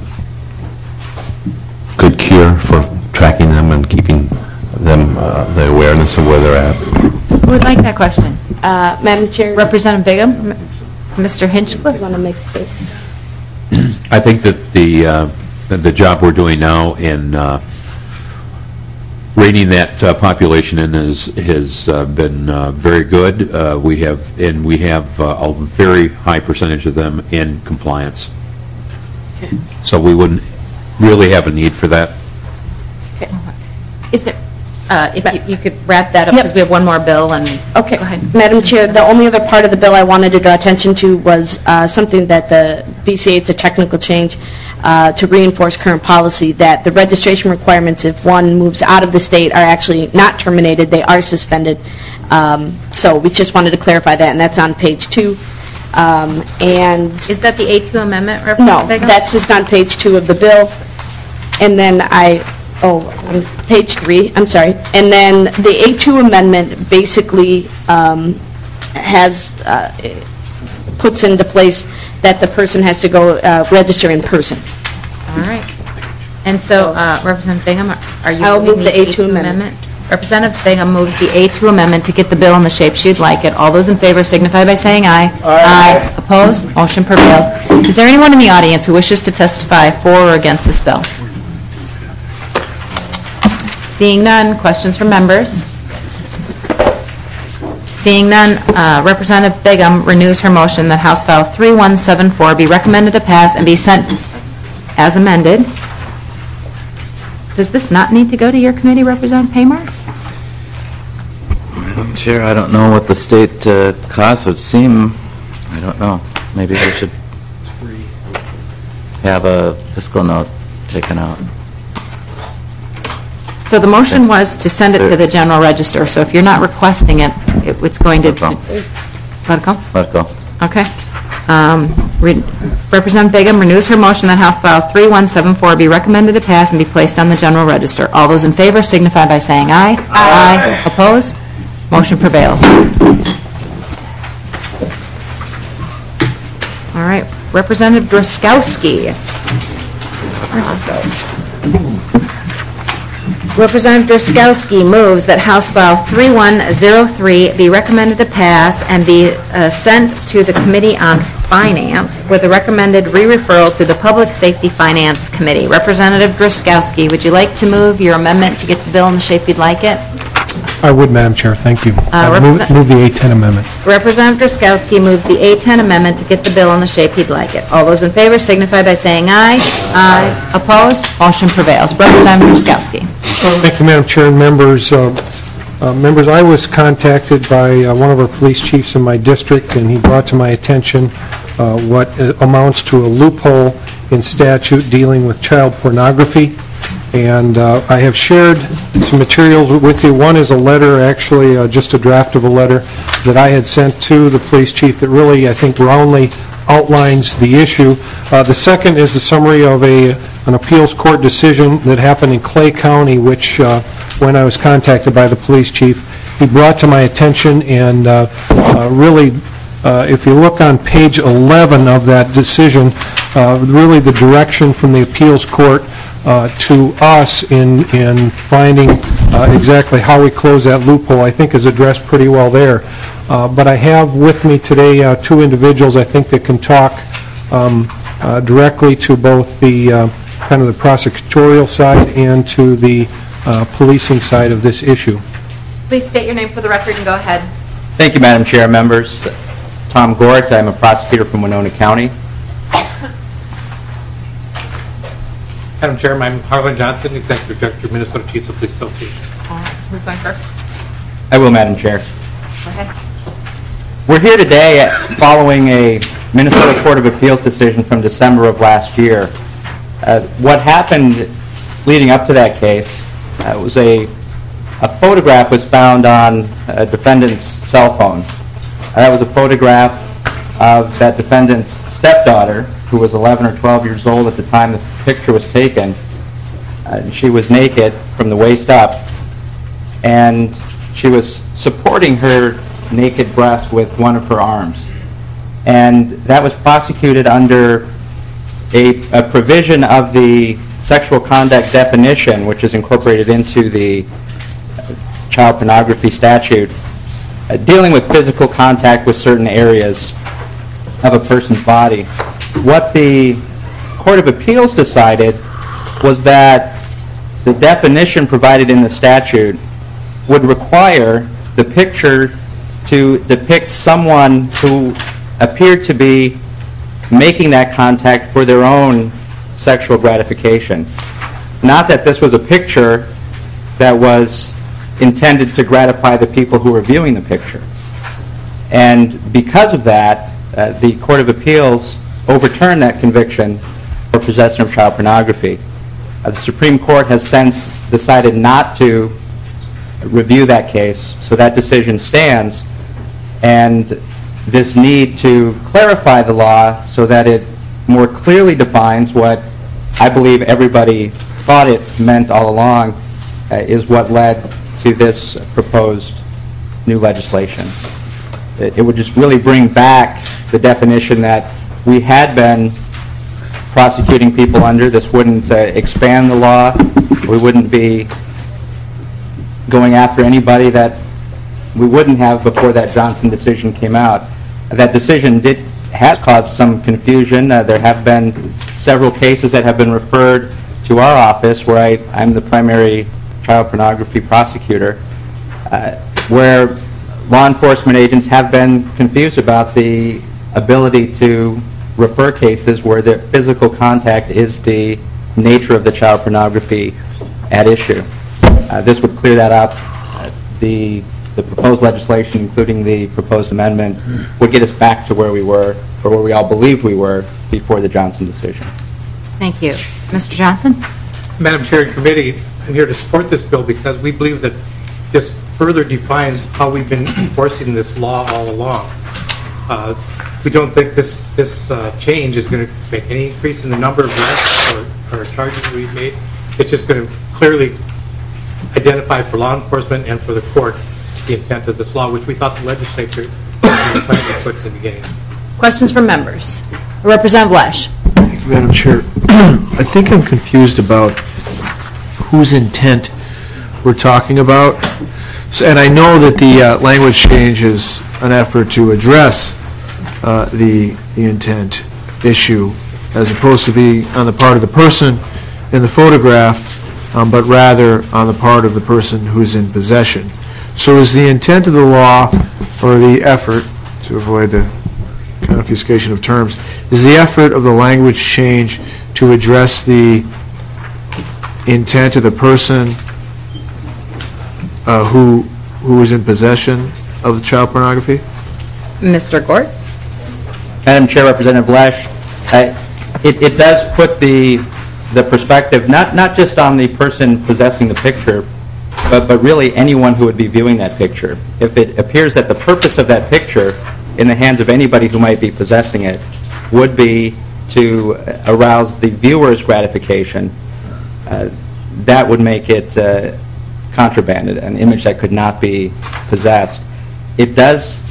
good cure for tracking them and keeping them uh, the awareness of where they're at?
Who would like that question?
Uh, Madam Chair.
Representative Begum. Mister Hinchcliffe.
Want to make a statement?
I think that the uh, the the job we're doing now in uh, reining that uh, population in is, has uh, been uh, very good. Uh, we have, and we have uh, a very high percentage of them in compliance.
Okay.
So we wouldn't really have a need for that.
Okay.
Is there, uh, if you- you could wrap that up, because we have one more bill, and...
Okay.
Go ahead.
Madam Chair, the only other part of the bill I wanted to draw attention to was uh, something that the B C A, it's a technical change uh, to reinforce current policy, that the registration requirements, if one moves out of the state, are actually not terminated, they are suspended. Um, So we just wanted to clarify that, and that's on page two. Um, And...
Is that the A two amendment,
No,
Representative Begum?
that's just on page two of the bill. And then I, oh, on page three, I'm sorry. And then the A two amendment basically um, has, uh, puts into place that the person has to go uh, register in person.
All right. And so, uh, Representative Bingham, are you
I'll
moving
move
the
the
A
A
two
two
amendment? Representative Bingham moves the A two amendment to get the bill in the shape she'd like it. All those in favor signify by saying aye. Aye. Opposed? Motion prevails. Is there anyone in the audience who wishes to testify for or against this bill? Seeing none, questions from members? Seeing none, uh, Representative Bingham renews her motion that House File three one seven four be recommended to pass and be sent as amended. Does this not need to go to your committee, Representative Paymark?
Madam Chair, I don't know what the state uh, cost would seem. I don't know. Maybe we should have a fiscal note taken out.
So the motion was to send it to the general register, so if you're not requesting it, it- it's going to... Let it go.
Let it go.
Okay. Um, re- Representative Begum renews her motion that House File three one seven four be recommended to pass and be placed on the general register. All those in favor signify by saying aye. Aye. Opposed? Motion prevails. All right. Representative Drazkowski. Where's this go? Representative Drazkowski moves that House File three one zero three be recommended to pass and be uh, sent to the Committee on Finance with a recommended re-referral to the Public Safety Finance Committee. Representative Drazkowski, would you like to move your amendment to get the bill in the shape you'd like it?
I would, Madam Chair, thank you.
Uh,
I move
Represent-
move the A ten amendment.
Representative Drazkowski moves the A ten amendment to get the bill in the shape he'd like it. All those in favor signify by saying aye. Aye. Opposed? Motion prevails. Representative Drazkowski.
Thank you, Madam Chair and members. Uh, uh, Members, I was contacted by uh, one of our police chiefs in my district, and he brought to my attention uh, what uh, amounts to a loophole in statute dealing with child pornography. And uh, I have shared some materials with you. One is a letter, actually, uh, just a draft of a letter that I had sent to the police chief that really, I think, roundly outlines the issue. Uh, The second is a summary of a an appeals court decision that happened in Clay County, which, uh, when I was contacted by the police chief, he brought to my attention, and uh, uh, really, uh, if you look on page eleven of that decision, uh, really the direction from the appeals court uh, to us in in finding uh, exactly how we close that loophole, I think is addressed pretty well there. Uh, But I have with me today uh, two individuals, I think, that can talk um, uh, directly to both the uh, kind of the prosecutorial side and to the uh, policing side of this issue.
Please state your name for the record and go ahead.
Thank you, Madam Chair, members. Tom Gort, I'm a prosecutor from Winona County.
Madam Chair, I'm Harlan Johnson, Executive Director, Minnesota Chiefs of Police Association.
Uh, Who's going first?
I will, Madam Chair.
Go ahead.
We're here today following a Minnesota Court of Appeals decision from December of last year. Uh, what happened leading up to that case uh, was a, a photograph was found on a defendant's cell phone. Uh, that was a photograph of that defendant's stepdaughter, who was eleven or twelve years old at the time the picture was taken. Uh, she was naked from the waist up, and she was supporting her naked breast with one of her arms. And that was prosecuted under a, a provision of the sexual conduct definition, which is incorporated into the child pornography statute, uh, dealing with physical contact with certain areas of a person's body. What the Court of Appeals decided was that the definition provided in the statute would require the picture to depict someone who appeared to be making that contact for their own sexual gratification. Not that this was a picture that was intended to gratify the people who were viewing the picture. And because of that, uh, the Court of Appeals overturned that conviction for possession of child pornography. Uh, the Supreme Court has since decided not to review that case, so that decision stands. And this need to clarify the law so that it more clearly defines what I believe everybody thought it meant all along uh, is what led to this proposed new legislation. It, it would just really bring back the definition that we had been prosecuting people under. This wouldn't uh, expand the law. We wouldn't be going after anybody that we wouldn't have before that Johnson decision came out. That decision did has caused some confusion. Uh, there have been several cases that have been referred to our office where I, I'm the primary child pornography prosecutor, uh, where law enforcement agents have been confused about the ability to refer cases where the physical contact is the nature of the child pornography at issue. Uh, this would clear that up. Uh, the The proposed legislation, including the proposed amendment, would get us back to where we were, or where we all believed we were, before the Johnson decision.
Thank you. Mister Johnson?
Madam Chair and Committee, I'm here to support this bill because we believe that this further defines how we've been enforcing this law all along. Uh, we don't think this, this uh, change is going to make any increase in the number of arrests or, or charges we've made. It's just going to clearly identify for law enforcement and for the court the intent of this law, which we thought the legislature planned to put in the beginning.
Questions from members? Representative Lesh.
Thank you, Madam Chair. I think I'm confused about whose intent we're talking about. So, and I know that the uh, language change is an effort to address uh, the, the intent issue as opposed to be on the part of the person in the photograph, um, but rather on the part of the person who's in possession. So is the intent of the law, or the effort, to avoid the confiscation of terms, is the effort of the language change to address the intent of the person uh, who who is in possession of the child pornography?
Mister Gort?
Madam Chair, Representative Lesh, uh, it, it does put the the perspective not not just on the person possessing the picture, but but really anyone who would be viewing that picture. If it appears that the purpose of that picture in the hands of anybody who might be possessing it would be to arouse the viewer's gratification, uh, that would make it uh, contraband, an image that could not be possessed. It does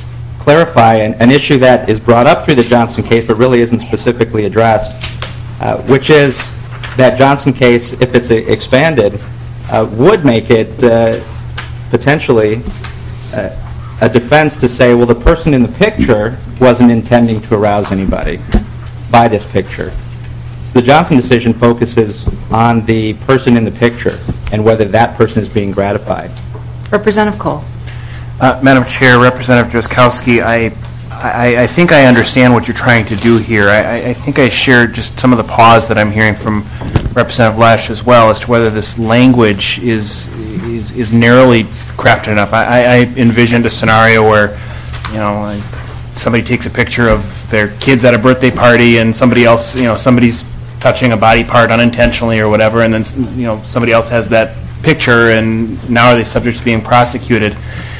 clarify an, an issue that is brought up through the Johnson case but really isn't specifically addressed, uh, which is that Johnson case, if it's expanded, uh, would make it uh, potentially uh, a defense to say, well, the person in the picture wasn't intending to arouse anybody by this picture. The Johnson decision focuses on the person in the picture and whether that person is being gratified.
Representative Cole.
Uh, Madam Chair, Representative Drazkowski, I, I, I think I understand what you're trying to do here. I, I think I shared just some of the pause that I'm hearing from Representative Lesh as well as to whether this language is is, is narrowly crafted enough. I, I envisioned a scenario where, you know, like somebody takes a picture of their kids at a birthday party and somebody else, you know, somebody's touching a body part unintentionally or whatever, and then, you know, somebody else has that picture and now are they subject to being prosecuted.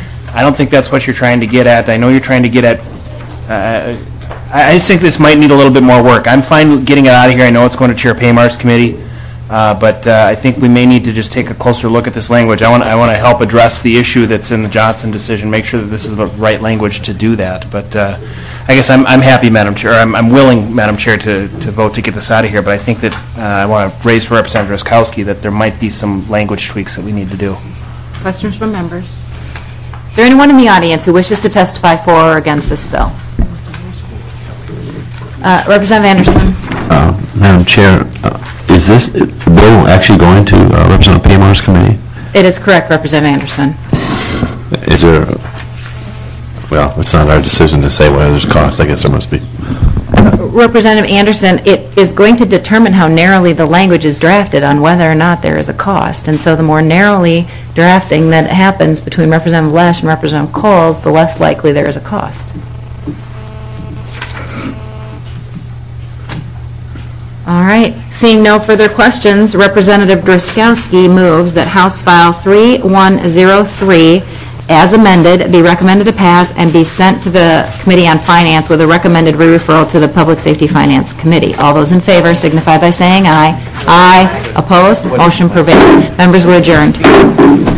I don't think that's what you're trying to get at. I know you're trying to get at, uh, I just think this might need a little bit more work. I'm fine with getting it out of here. I know it's going to Chair Paymar's committee, uh, but uh, I think we may need to just take a closer look at this language. I want I want to help address the issue that's in the Johnson decision, make sure that this is the right language to do that. But uh, I guess I'm, I'm happy, Madam Chair. I'm, I'm willing, Madam Chair, to, to vote to get this out of here, but I think that uh, I want to raise for Representative Drazkowski that there might be some language tweaks that we need to do.
Questions from members? Is there anyone in the audience who wishes to testify for or against this bill? Uh, Representative Anderson.
Uh, Madam Chair, uh, is this bill actually going to uh, Representative Paymar's committee?
It is correct, Representative Anderson.
Is there, well, it's not our decision to say whether there's cost. I guess there must be.
Representative Anderson, it is going to determine how narrowly the language is drafted on whether or not there is a cost. And so the more narrowly drafting that happens between Representative Lesh and Representative Coles, the less likely there is a cost. All right, seeing no further questions, Representative Drazkowski moves that House File three one zero three, as amended, be recommended to pass and be sent to the Committee on Finance with a recommended re-referral to the Public Safety Finance Committee. All those in favor signify by saying aye. Aye. Opposed? Motion prevails. Members, we're adjourned.